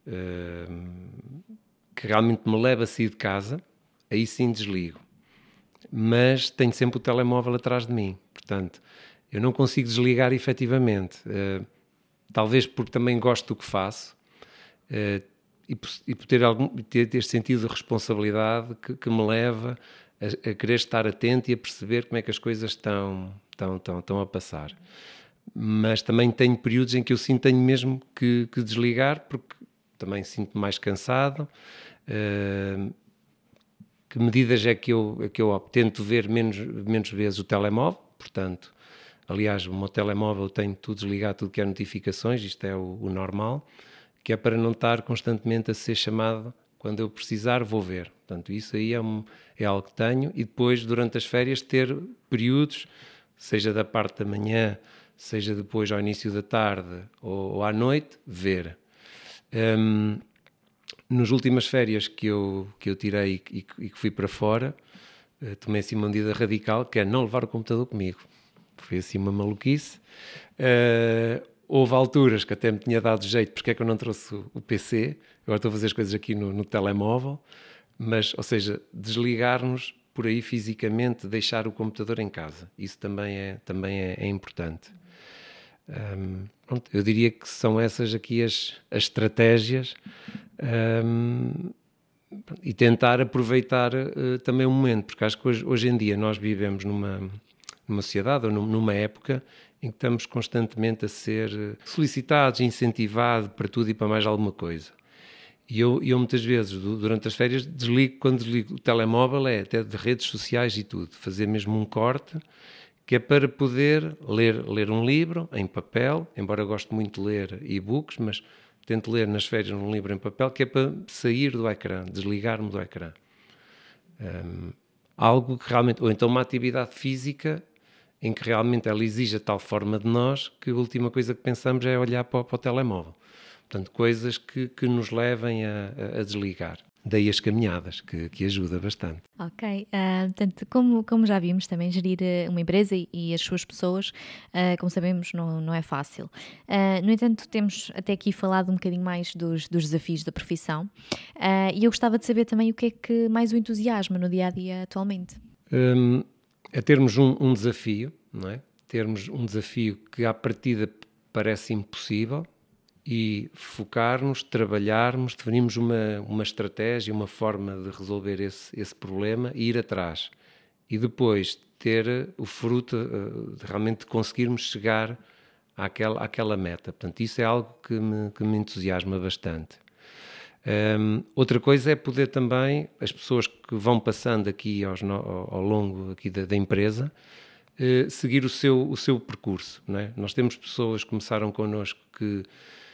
que realmente me leva a sair de casa, aí sim desligo. Mas tenho sempre o telemóvel atrás de mim, portanto, eu não consigo desligar efetivamente. Talvez porque também gosto do que faço e por ter este sentido de responsabilidade que me leva a querer estar atento e a perceber como é que as coisas estão a passar. Mas também tenho períodos em que eu sinto que tenho mesmo que desligar, porque também sinto-me mais cansado. Que medidas é que eu tento ver menos vezes o telemóvel? Portanto, aliás, o meu telemóvel tem tudo desligado, tudo que é notificações, isto é o normal, que é para não estar constantemente a ser chamado. Quando eu precisar, vou ver. Portanto, isso aí é algo que tenho. E depois, durante as férias, ter períodos, seja da parte da manhã, seja depois ao início da tarde ou à noite, ver. Nas últimas férias que eu tirei e que fui para fora, tomei assim uma medida radical, que é não levar o computador comigo. Foi assim uma maluquice. Houve alturas que até me tinha dado jeito, porque é que eu não trouxe o PC. Agora estou a fazer as coisas aqui no telemóvel. Mas, ou seja, desligar-nos por aí fisicamente, deixar o computador em casa. Isso também é importante. Pronto, eu diria que são essas aqui as estratégias e tentar aproveitar também o momento, porque acho que hoje em dia nós vivemos numa sociedade ou numa época em que estamos constantemente a ser solicitados, incentivados para tudo e para mais alguma coisa. E eu muitas vezes, durante as férias, quando desligo o telemóvel, até de redes sociais e tudo, fazer mesmo um corte, que é para poder ler um livro em papel, embora eu goste muito de ler e-books, mas tento ler nas férias um livro em papel, que é para sair do ecrã, desligar-me do ecrã. Algo que realmente, ou então uma atividade física em que realmente ela exige a tal forma de nós que a última coisa que pensamos é olhar para o telemóvel. Portanto, coisas que nos levem a desligar. Daí as caminhadas, que ajuda bastante. Ok, portanto, como já vimos também, gerir uma empresa e as suas pessoas, como sabemos, não é fácil. No entanto, temos até aqui falado um bocadinho mais dos desafios da profissão, e eu gostava de saber também o que é que mais o entusiasma no dia-a-dia atualmente. É termos um desafio, não é? Termos um desafio que à partida parece impossível, e focarmos, trabalharmos, definirmos uma estratégia, uma forma de resolver esse problema e ir atrás. E depois ter o fruto de realmente conseguirmos chegar àquela meta. Portanto, isso é algo que me entusiasma bastante. Outra coisa é poder também, as pessoas que vão passando aqui ao longo aqui da empresa, seguir o seu percurso. Não é? Nós temos pessoas que começaram connosco que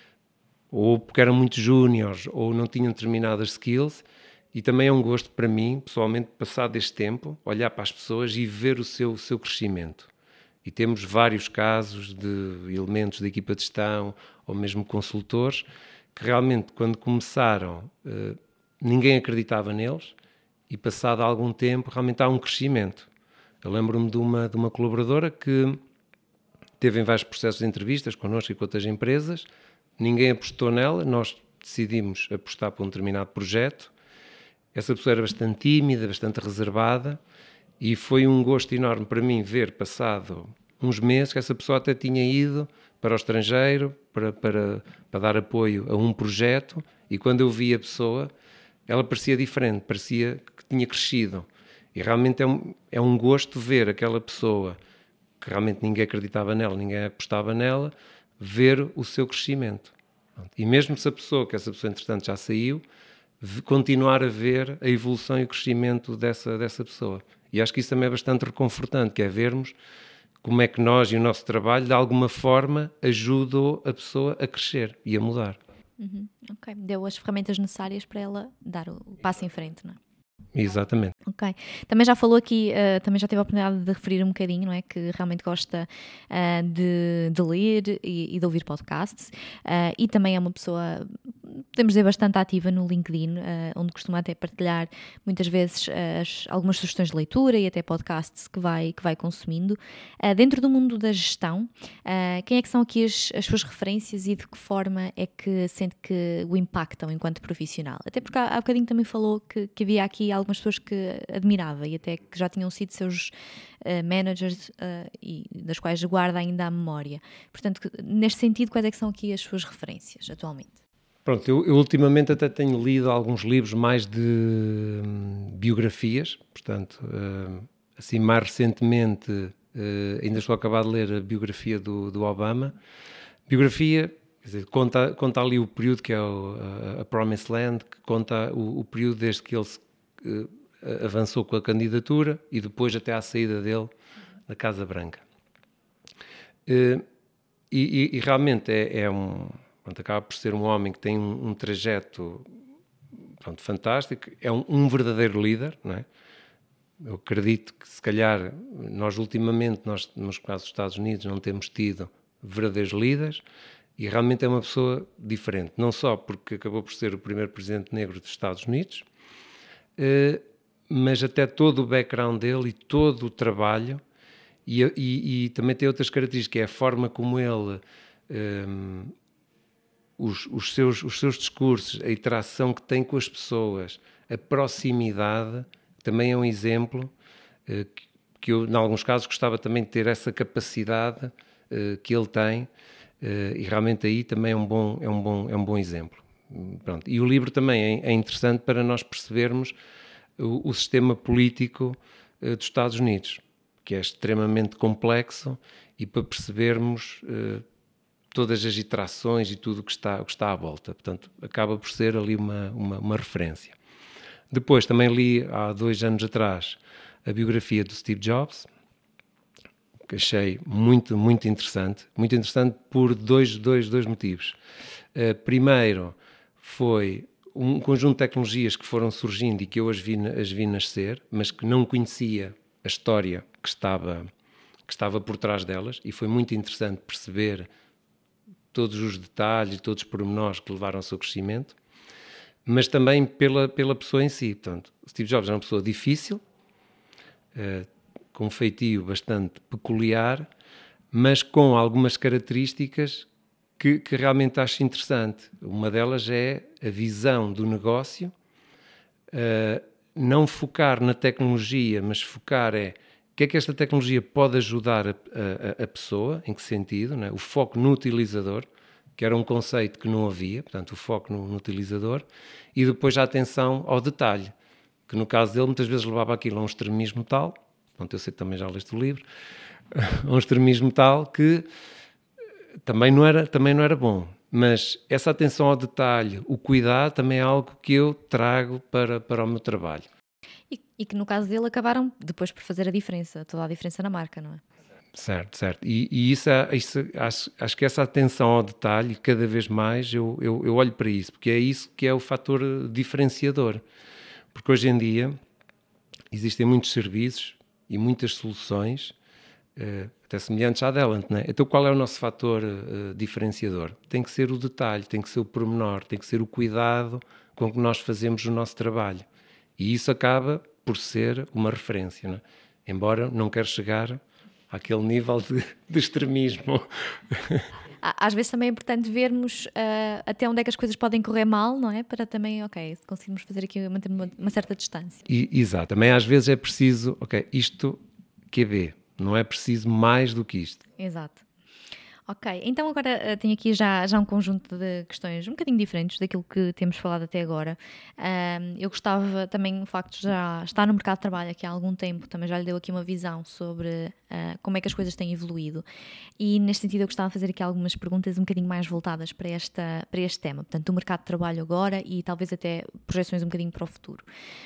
ou porque eram muito júniores ou não tinham determinadas skills, e também é um gosto para mim, pessoalmente, passado este tempo, olhar para as pessoas e ver o seu crescimento. E temos vários casos de elementos da equipa de gestão ou mesmo consultores que realmente, quando começaram, ninguém acreditava neles, e passado algum tempo realmente há um crescimento. Eu lembro-me de uma colaboradora que teve em vários processos de entrevistas connosco e com outras empresas. Ninguém apostou nela, nós decidimos apostar para um determinado projeto. Essa pessoa era bastante tímida, bastante reservada, e foi um gosto enorme para mim ver, passado uns meses, que essa pessoa até tinha ido para o estrangeiro para dar apoio a um projeto, e quando eu vi a pessoa, ela parecia diferente, parecia que tinha crescido. E realmente é um gosto ver aquela pessoa, que realmente ninguém acreditava nela, ninguém apostava nela, ver o seu crescimento. E mesmo se essa pessoa entretanto já saiu, continuar a ver a evolução e o crescimento dessa pessoa. E acho que isso também é bastante reconfortante, que é vermos como é que nós e o nosso trabalho, de alguma forma, ajudou a pessoa a crescer e a mudar. Ok, deu as ferramentas necessárias para ela dar o passo em frente, não é? Exatamente. Ok. Também já falou aqui, também já teve a oportunidade de referir um bocadinho, não é? Que realmente gosta de ler e de ouvir podcasts, e também é uma pessoa, podemos dizer, bastante ativa no LinkedIn, onde costuma até partilhar muitas vezes algumas sugestões de leitura e até podcasts que vai consumindo. Dentro do mundo da gestão, quem é que são aqui as suas referências e de que forma é que sente que o impactam enquanto profissional? Até porque há bocadinho também falou que havia aqui algumas pessoas que admirava e até que já tinham sido seus managers, e das quais guarda ainda a memória. Portanto, neste sentido, quais é que são aqui as suas referências atualmente? Pronto, eu ultimamente até tenho lido alguns livros mais de biografias, portanto, assim mais recentemente ainda estou a acabar de ler a biografia do Obama. Biografia, quer dizer, conta ali o período que é a Promised Land, que conta o período desde que ele avançou com a candidatura e depois até à saída dele da Casa Branca. E realmente acaba por ser um homem que tem um trajeto, pronto, fantástico, é um verdadeiro líder, não é? Eu acredito que se calhar nós ultimamente, nos casos dos Estados Unidos, não temos tido verdadeiros líderes, e realmente é uma pessoa diferente, não só porque acabou por ser o primeiro presidente negro dos Estados Unidos, mas até todo o background dele e todo o trabalho, e também tem outras características, que é a forma como ele, os seus discursos, a interação que tem com as pessoas, a proximidade, também é um exemplo que eu, em alguns casos, gostava também de ter essa capacidade que ele tem, e realmente aí também é um bom exemplo. Pronto. E o livro também é interessante para nós percebermos o sistema político dos Estados Unidos, que é extremamente complexo, e para percebermos todas as interações e tudo o que está à volta. Portanto, acaba por ser ali uma referência. Depois também li, há 2 anos atrás, a biografia do Steve Jobs, que achei muito, muito interessante por dois motivos. Primeiro, foi um conjunto de tecnologias que foram surgindo e que eu as vi nascer, mas que não conhecia a história que estava por trás delas, e foi muito interessante perceber todos os detalhes, todos os pormenores que levaram ao seu crescimento, mas também pela pessoa em si. Portanto, Steve Jobs era uma pessoa difícil, com um feitio bastante peculiar, mas com algumas características que realmente acho interessante. Uma delas é a visão do negócio, não focar na tecnologia, mas focar o que é que esta tecnologia pode ajudar a pessoa, em que sentido, não é? O foco no utilizador, que era um conceito que não havia, portanto, o foco no utilizador, e depois a atenção ao detalhe, que no caso dele muitas vezes levava aquilo a um extremismo tal, pronto, eu sei que também já leste o livro, a um extremismo tal que também não era bom. Mas essa atenção ao detalhe, o cuidado, também é algo que eu trago para o meu trabalho. E que no caso dele acabaram depois por fazer a diferença, toda a diferença na marca, não é? Certo. E isso acho que essa atenção ao detalhe, cada vez mais eu olho para isso, porque é isso que é o fator diferenciador. Porque hoje em dia existem muitos serviços e muitas soluções, até semelhantes à Dellant, não é? Então qual é o nosso fator diferenciador? Tem que ser o detalhe, tem que ser o pormenor, tem que ser o cuidado com que nós fazemos o nosso trabalho. E isso acaba por ser uma referência, não é? Embora não quero chegar àquele nível de extremismo. Às vezes também é importante vermos até onde é que as coisas podem correr mal, não é? Para também, se conseguirmos fazer aqui, manter uma certa distância. Exato, também às vezes é preciso, isto QB, não é preciso mais do que isto. Exato. Ok, então agora tenho aqui já um conjunto de questões um bocadinho diferentes daquilo que temos falado até agora. Eu gostava também, o facto de já estar no mercado de trabalho aqui há algum tempo, também já lhe deu aqui uma visão sobre como é que as coisas têm evoluído. E neste sentido eu gostava de fazer aqui algumas perguntas um bocadinho mais voltadas para este tema, portanto, do mercado de trabalho agora e talvez até projeções um bocadinho para o futuro.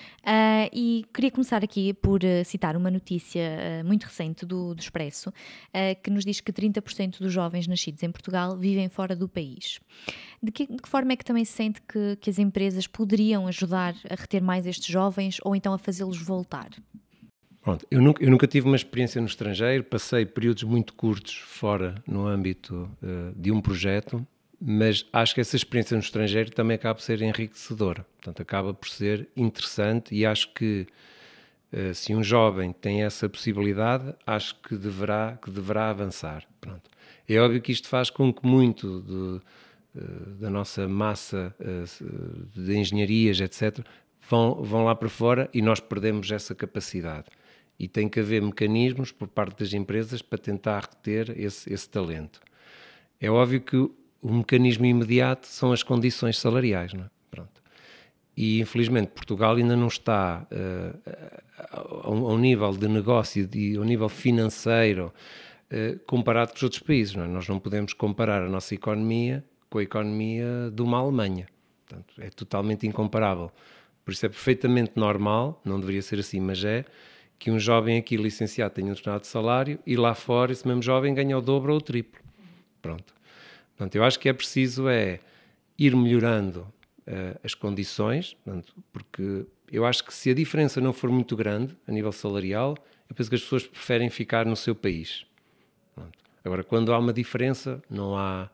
E queria começar aqui por citar uma notícia muito recente do Expresso, que nos diz que 30% dos jovens nascidos em Portugal vivem fora do país. De que forma é que também se sente que as empresas poderiam ajudar a reter mais estes jovens ou então a fazê-los voltar? Pronto, eu nunca tive uma experiência no estrangeiro, passei períodos muito curtos fora no âmbito de um projeto, mas acho que essa experiência no estrangeiro também acaba por ser enriquecedora, portanto acaba por ser interessante e acho que se um jovem tem essa possibilidade, acho que deverá avançar. Pronto. É óbvio que isto faz com que muito da nossa massa de engenharias, etc., vão lá para fora e nós perdemos essa capacidade. E tem que haver mecanismos por parte das empresas para tentar reter esse talento. É óbvio que o mecanismo imediato são as condições salariais, não é? Pronto. E infelizmente Portugal ainda não está a um nível de negócio, ao nível financeiro, comparado com os outros países. Não é? Nós não podemos comparar a nossa economia com a economia de uma Alemanha. Portanto, é totalmente incomparável. Por isso é perfeitamente normal, não deveria ser assim, mas que um jovem aqui licenciado tenha um determinado salário e lá fora esse mesmo jovem ganha o dobro ou o triplo. Pronto. Portanto, eu acho que é preciso ir melhorando as condições, portanto, porque eu acho que se a diferença não for muito grande a nível salarial, eu penso que as pessoas preferem ficar no seu país. Pronto. Agora, quando há uma diferença, não há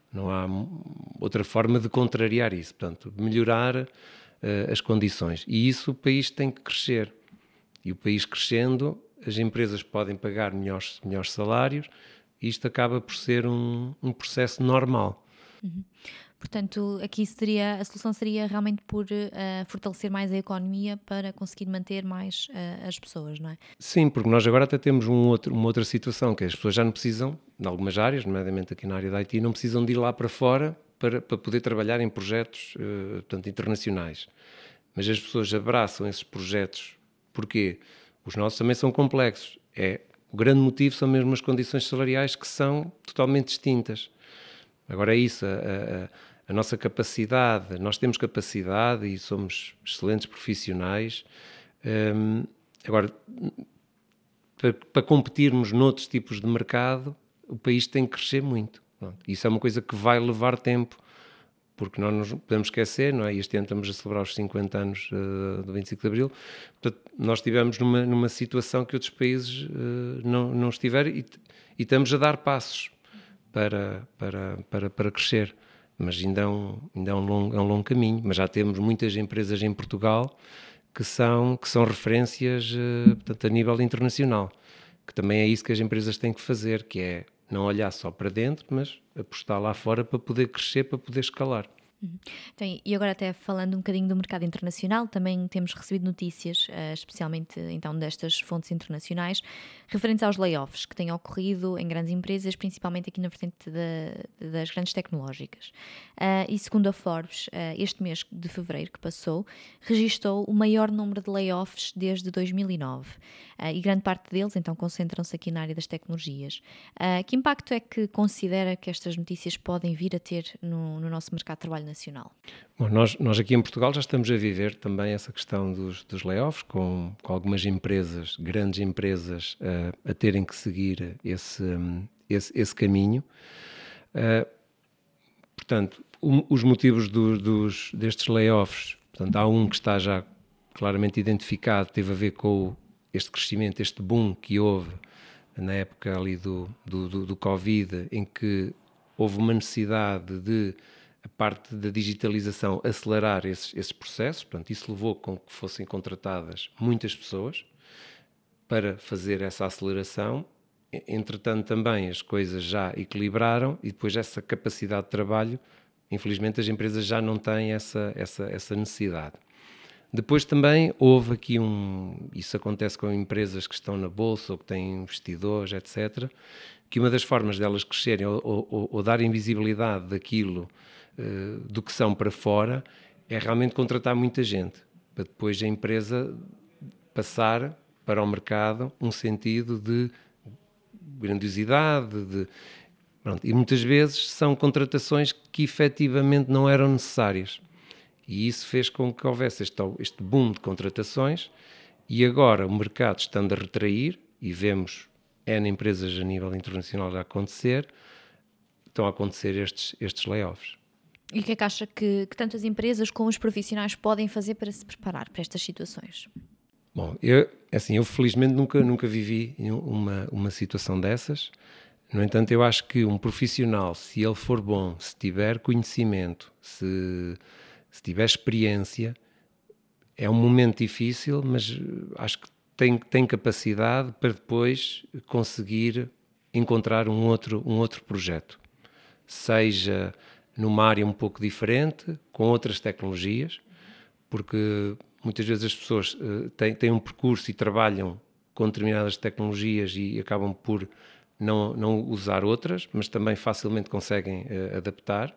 outra forma de contrariar isso. Portanto, melhorar as condições. E isso o país tem que crescer. E o país crescendo, as empresas podem pagar melhores salários e isto acaba por ser um processo normal. Uhum. Portanto, aqui a solução seria realmente por fortalecer mais a economia para conseguir manter mais as pessoas, não é? Sim, porque nós agora até temos uma outra situação, que as pessoas já não precisam, em algumas áreas, nomeadamente aqui na área da IT, não precisam de ir lá para fora para poder trabalhar em projetos portanto, internacionais. Mas as pessoas abraçam esses projetos. Porquê? Os nossos também são complexos. O grande motivo são mesmo as condições salariais que são totalmente distintas. Agora é isso, a nossa capacidade, nós temos capacidade e somos excelentes profissionais. Agora, para competirmos noutros tipos de mercado, o país tem que crescer muito. Pronto. Isso é uma coisa que vai levar tempo, porque nós não podemos esquecer, não é? Este ano estamos a celebrar os 50 anos do 25 de Abril, portanto, nós estivemos numa situação que outros países não estiveram e estamos a dar passos. para crescer. Mas ainda é um longo caminho. Mas já temos muitas empresas em Portugal que são referências, portanto, a nível internacional. Que também é isso que as empresas têm que fazer, que é não olhar só para dentro, mas apostar lá fora para poder crescer, para poder escalar. Então, e agora até falando um bocadinho do mercado internacional, também temos recebido notícias, especialmente então destas fontes internacionais, referentes aos layoffs que têm ocorrido em grandes empresas, principalmente aqui na vertente das grandes tecnológicas. E segundo a Forbes, este mês de fevereiro que passou, registou o maior número de layoffs desde 2009. E grande parte deles então concentram-se aqui na área das tecnologias. Que impacto é que considera que estas notícias podem vir a ter no nosso mercado de trabalho nacional? Bom, nós aqui em Portugal já estamos a viver também essa questão dos layoffs, com algumas empresas, grandes empresas, a terem que seguir esse caminho. Portanto, os motivos destes layoffs, portanto, há um que está já claramente identificado, teve a ver com este crescimento, este boom que houve na época ali do Covid, em que houve uma necessidade de a parte da digitalização acelerar esses processos, portanto, isso levou com que fossem contratadas muitas pessoas para fazer essa aceleração. Entretanto, também as coisas já equilibraram e depois essa capacidade de trabalho, infelizmente, as empresas já não têm essa necessidade. Depois também houve aqui isso acontece com empresas que estão na bolsa ou que têm investidores, etc., que uma das formas delas crescerem ou darem visibilidade daquilo do que são para fora é realmente contratar muita gente, para depois a empresa passar para o mercado um sentido de grandiosidade, pronto. E muitas vezes são contratações que efetivamente não eram necessárias. E isso fez com que houvesse este boom de contratações e agora o mercado estando a retrair, e vemos N empresas a nível internacional a acontecer, estão a acontecer estes layoffs. E o que é que acha que tanto as empresas como os profissionais podem fazer para se preparar para estas situações? Bom, eu felizmente nunca vivi uma situação dessas. No entanto, eu acho que um profissional, se ele for bom, se tiver conhecimento, se tiver experiência, é um momento difícil, mas acho que tem capacidade para depois conseguir encontrar um outro projeto. Seja numa área um pouco diferente, com outras tecnologias, porque muitas vezes as pessoas têm um percurso e trabalham com determinadas tecnologias e acabam por não usar outras, mas também facilmente conseguem adaptar.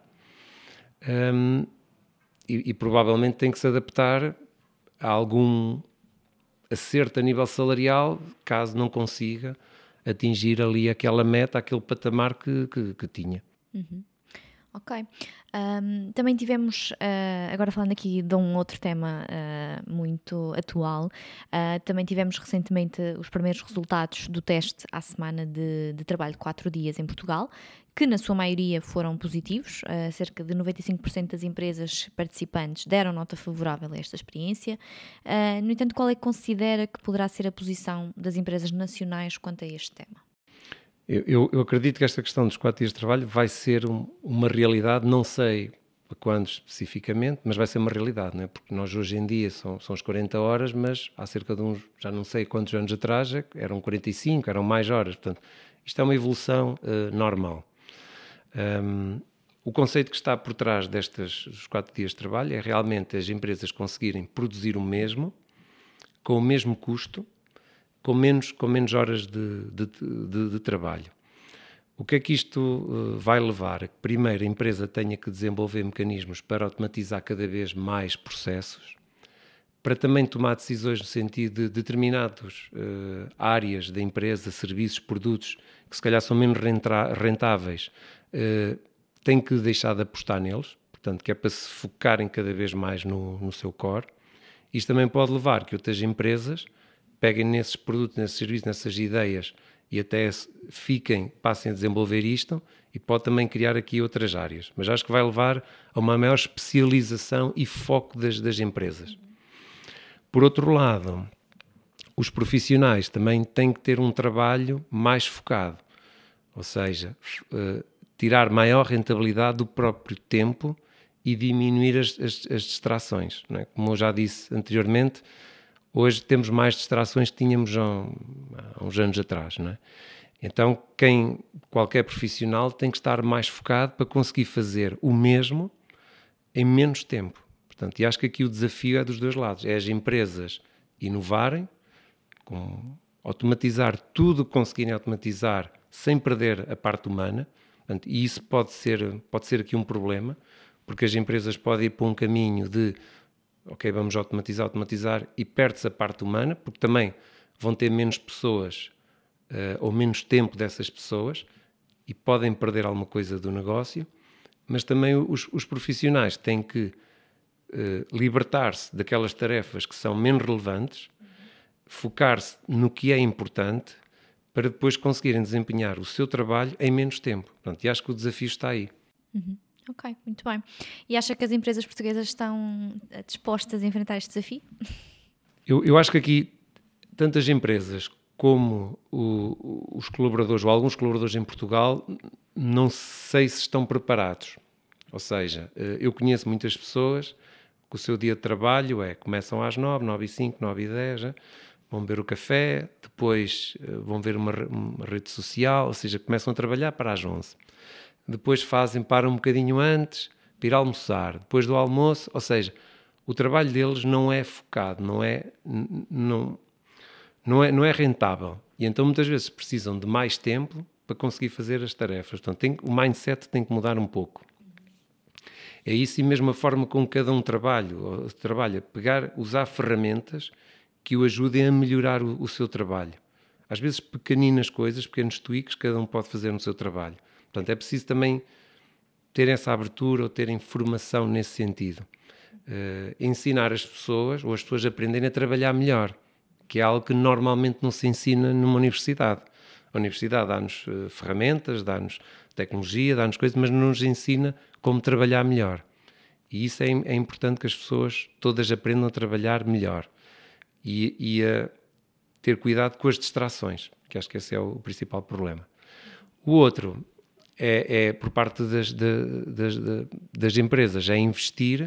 E provavelmente tem que se adaptar a algum acerto a nível salarial, caso não consiga atingir ali aquela meta, aquele patamar que tinha. Uhum. Ok. Também tivemos, agora falando aqui de um outro tema muito atual, também tivemos recentemente os primeiros resultados do teste à semana de trabalho de 4 dias em Portugal, que na sua maioria foram positivos. Cerca de 95% das empresas participantes deram nota favorável a esta experiência. No entanto, qual é que considera que poderá ser a posição das empresas nacionais quanto a este tema? Eu acredito que esta questão dos 4 dias de trabalho vai ser uma realidade, não sei quando especificamente, mas vai ser uma realidade, não é? Porque nós hoje em dia são as 40 horas, mas há cerca de uns, já não sei quantos anos atrás, eram 45, eram mais horas. Portanto, isto é uma evolução normal. O conceito que está por trás dos 4 dias de trabalho é realmente as empresas conseguirem produzir o mesmo, com o mesmo custo, com menos horas de trabalho. O que é que isto vai levar? Que primeiro a empresa tenha que desenvolver mecanismos para automatizar cada vez mais processos, para também tomar decisões no sentido de determinadas áreas da empresa, serviços, produtos, que se calhar são menos rentáveis, tem que deixar de apostar neles, portanto, que é para se focarem cada vez mais no seu core. Isto também pode levar que outras empresas peguem nesses produtos, nesses serviços, nessas ideias e até passem a desenvolver isto, e pode também criar aqui outras áreas. Mas acho que vai levar a uma maior especialização e foco das empresas. Por outro lado, os profissionais também têm que ter um trabalho mais focado, ou seja, tirar maior rentabilidade do próprio tempo e diminuir as distrações, não é? Como eu já disse anteriormente, hoje temos mais distrações que tínhamos há uns anos atrás, não é? Então, qualquer profissional tem que estar mais focado para conseguir fazer o mesmo em menos tempo. Portanto, e acho que aqui o desafio é dos dois lados. É as empresas inovarem, automatizar tudo o que conseguirem automatizar sem perder a parte humana. Portanto, e isso pode ser aqui um problema, porque as empresas podem ir para um caminho de ok, vamos automatizar e perde-se a parte humana, porque também vão ter menos pessoas ou menos tempo dessas pessoas e podem perder alguma coisa do negócio, mas também os profissionais têm que libertar-se daquelas tarefas que são menos relevantes, focar-se no que é importante para depois conseguirem desempenhar o seu trabalho em menos tempo. Portanto, e acho que o desafio está aí. Ok, muito bem. E acha que as empresas portuguesas estão dispostas a enfrentar este desafio? Eu acho que aqui, tanto as empresas como os colaboradores, ou alguns colaboradores em Portugal, não sei se estão preparados. Ou seja, eu conheço muitas pessoas que o seu dia de trabalho começam às 9, 9h05, 9h10, vão beber o café, depois vão ver uma rede social, ou seja, começam a trabalhar para às 11. Depois param um bocadinho antes para ir almoçar, depois do almoço, ou seja, o trabalho deles não é focado, não é rentável. E então muitas vezes precisam de mais tempo para conseguir fazer as tarefas. Portanto, o mindset tem que mudar um pouco. É isso, e mesmo a forma como cada um trabalha, usar ferramentas que o ajudem a melhorar o seu trabalho. Às vezes pequeninas coisas, pequenos tweaks, cada um pode fazer no seu trabalho. Portanto, é preciso também ter essa abertura ou ter informação nesse sentido. Ensinar as pessoas, ou as pessoas aprenderem a trabalhar melhor, que é algo que normalmente não se ensina numa universidade. A universidade dá-nos ferramentas, dá-nos tecnologia, dá-nos coisas, mas não nos ensina como trabalhar melhor. E isso é importante, que as pessoas todas aprendam a trabalhar melhor. E a ter cuidado com as distrações, que acho que esse é o principal problema. O outro é por parte das empresas, é investir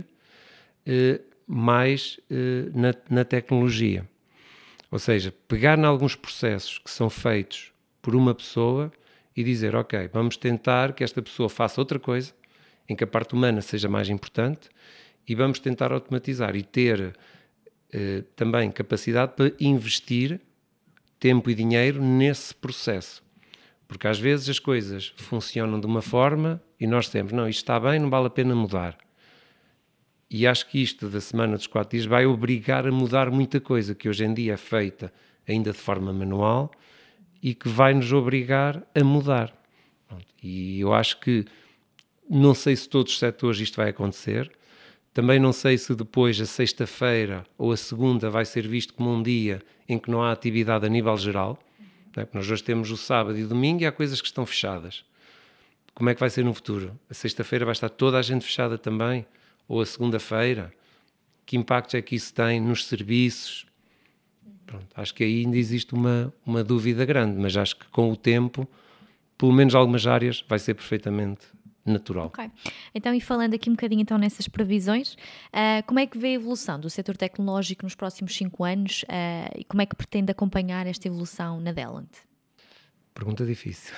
mais na tecnologia. Ou seja, pegar em alguns processos que são feitos por uma pessoa e dizer, ok, vamos tentar que esta pessoa faça outra coisa, em que a parte humana seja mais importante, e vamos tentar automatizar e ter também capacidade para investir tempo e dinheiro nesse processo. Porque às vezes as coisas funcionam de uma forma e nós temos, não, isto está bem, não vale a pena mudar. E acho que isto da semana dos 4 dias vai obrigar a mudar muita coisa que hoje em dia é feita ainda de forma manual e que vai nos obrigar a mudar. E eu acho que, não sei se todos os setores isto vai acontecer, também não sei se depois a sexta-feira ou a segunda vai ser visto como um dia em que não há atividade a nível geral. Porque nós hoje temos o sábado e o domingo e há coisas que estão fechadas. Como é que vai ser no futuro? A sexta-feira vai estar toda a gente fechada também? Ou a segunda-feira? Que impacto é que isso tem nos serviços? Pronto, acho que aí ainda existe uma dúvida grande, mas acho que com o tempo, pelo menos algumas áreas, vai ser perfeitamente natural. Ok. Então, e falando aqui um bocadinho então nessas previsões, como é que vê a evolução do setor tecnológico nos próximos 5 anos e como é que pretende acompanhar esta evolução na Dellant? Pergunta difícil.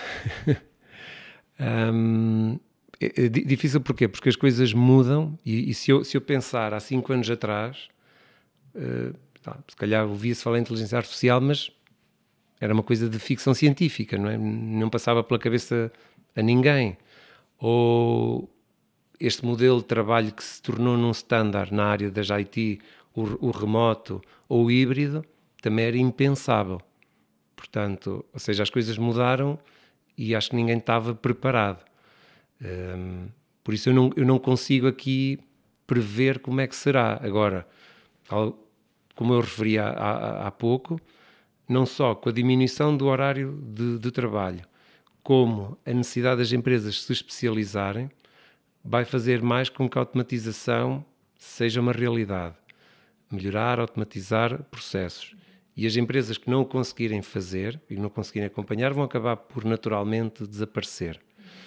É difícil porquê? Porque as coisas mudam e se eu pensar há 5 anos atrás, se calhar ouvia-se falar em inteligência artificial, mas era uma coisa de ficção científica, não é? Não passava pela cabeça a ninguém. Ou este modelo de trabalho que se tornou num standard na área das IT, o remoto ou o híbrido, também era impensável. Portanto, ou seja, as coisas mudaram e acho que ninguém estava preparado. Por isso eu não consigo aqui prever como é que será. Agora, como eu referi há pouco, não só com a diminuição do horário de trabalho, como a necessidade das empresas se especializarem, vai fazer mais com que a automatização seja uma realidade. Melhorar, automatizar processos. E as empresas que não o conseguirem fazer e não conseguirem acompanhar vão acabar por naturalmente desaparecer.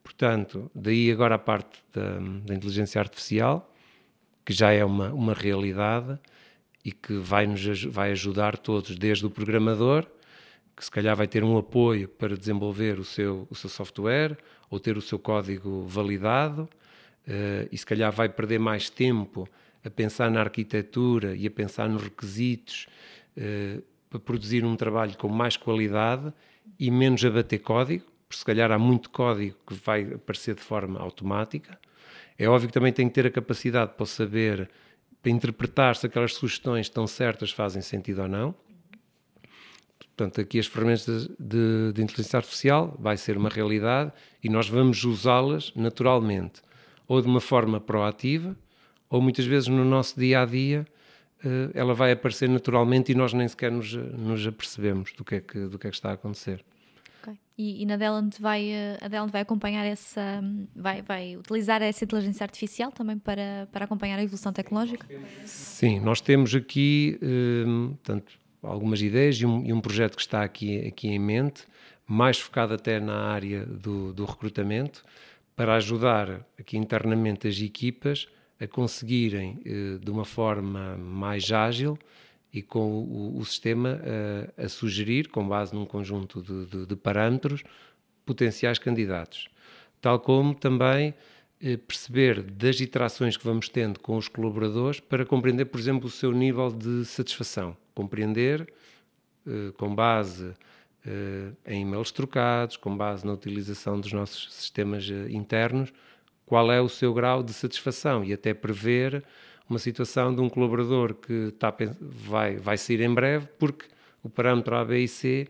Portanto, daí agora a parte da inteligência artificial, que já é uma realidade e que vai ajudar todos, desde o programador, que se calhar vai ter um apoio para desenvolver o seu software ou ter o seu código validado, e se calhar vai perder mais tempo a pensar na arquitetura e a pensar nos requisitos para produzir um trabalho com mais qualidade e menos a bater código, porque se calhar há muito código que vai aparecer de forma automática. É óbvio que também tem que ter a capacidade para saber, para interpretar se aquelas sugestões estão certas, fazem sentido ou não. Portanto, aqui as ferramentas de inteligência artificial vai ser uma realidade e nós vamos usá-las naturalmente, ou de uma forma proativa, ou muitas vezes no nosso dia-a-dia ela vai aparecer naturalmente e nós nem sequer nos apercebemos do que é que está a acontecer. Okay. E na Adelante vai acompanhar vai utilizar essa inteligência artificial também para acompanhar a evolução tecnológica? Sim, nós temos aqui portanto, algumas ideias e um projeto que está aqui em mente, mais focado até na área do recrutamento, para ajudar aqui internamente as equipas a conseguirem, de uma forma mais ágil e com o sistema a sugerir, com base num conjunto de parâmetros, potenciais candidatos. Tal como também perceber das interações que vamos tendo com os colaboradores para compreender, por exemplo, o seu nível de satisfação. Compreender com base em e-mails trocados, com base na utilização dos nossos sistemas internos, qual é o seu grau de satisfação e até prever uma situação de um colaborador que vai sair em breve porque o parâmetro A, B e C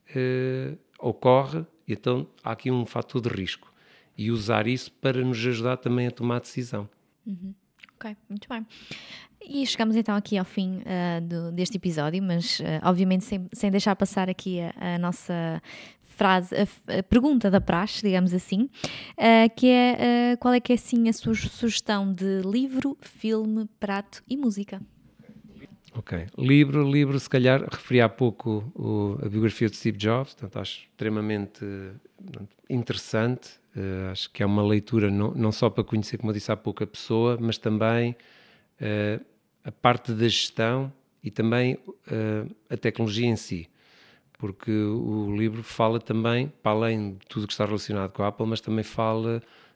ocorre, e então há aqui um fator de risco e usar isso para nos ajudar também a tomar decisão. Uhum. Ok, muito bem. E chegamos então aqui ao fim deste episódio, mas obviamente sem deixar passar aqui a nossa frase, a pergunta da praxe, digamos assim, que é qual é que é assim a sua sugestão de livro, filme, prato e música? Ok, livro, se calhar referi há pouco a biografia de Steve Jobs, portanto acho extremamente interessante, acho que é uma leitura não só para conhecer, como eu disse há pouco, a pessoa, mas também a parte da gestão e também a tecnologia em si, porque o livro fala também, para além de tudo que está relacionado com a Apple, mas também fala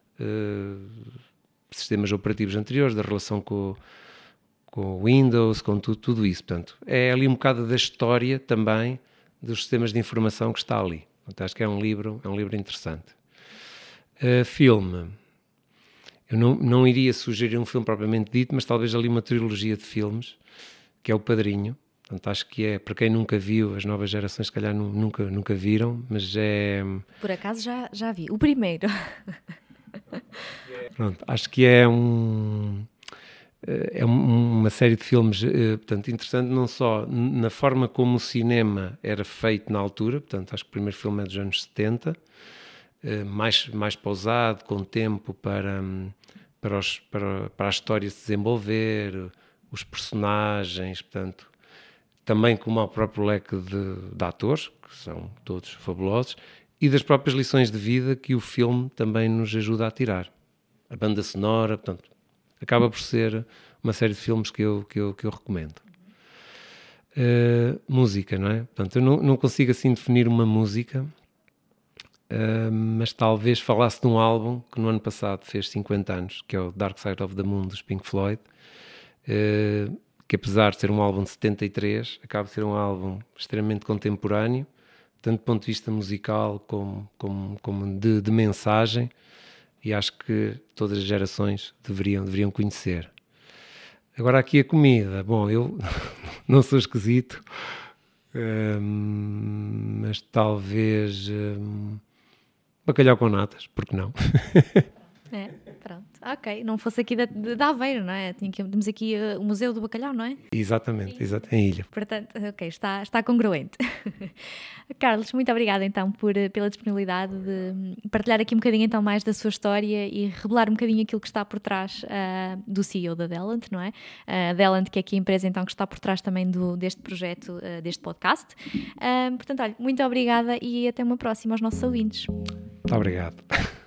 de sistemas operativos anteriores, da relação com o Windows, com tudo isso. Portanto, é ali um bocado da história também dos sistemas de informação que está ali. Portanto, acho que é um livro interessante. Filme. Eu não iria sugerir um filme propriamente dito, mas talvez ali uma trilogia de filmes, que é O Padrinho. Portanto, acho que é, para quem nunca viu, as novas gerações se calhar nunca viram, mas é... Por acaso já vi, o primeiro. Pronto, acho que é uma série de filmes, portanto, interessante não só na forma como o cinema era feito na altura, portanto, acho que o primeiro filme é dos anos 70, mais pausado, com tempo para a história se desenvolver, os personagens, portanto, também com o próprio leque de atores, que são todos fabulosos, e das próprias lições de vida que o filme também nos ajuda a tirar. A banda sonora, portanto, acaba por ser uma série de filmes que eu recomendo. Música, não é? Portanto, eu não consigo assim definir uma música, mas talvez falasse de um álbum que no ano passado fez 50 anos, que é o Dark Side of the Moon dos Pink Floyd, que apesar de ser um álbum de 73, acaba de ser um álbum extremamente contemporâneo, tanto do ponto de vista musical como de mensagem, e acho que todas as gerações deveriam conhecer. Agora aqui a comida, bom, eu não sou esquisito, mas talvez bacalhau com natas, porque não? É, pronto. Ok, não fosse aqui de Aveiro, não é? Temos aqui o Museu do Bacalhau, não é? Exatamente, em Ilha. Portanto, ok, está congruente. Carlos, muito obrigada então pela disponibilidade de partilhar aqui um bocadinho então mais da sua história e revelar um bocadinho aquilo que está por trás do CEO da Adelante, não é? A Adelante, que é aqui a empresa então que está por trás também deste projeto, deste podcast. Portanto, olha, muito obrigada e até uma próxima aos nossos ouvintes. Muito obrigado.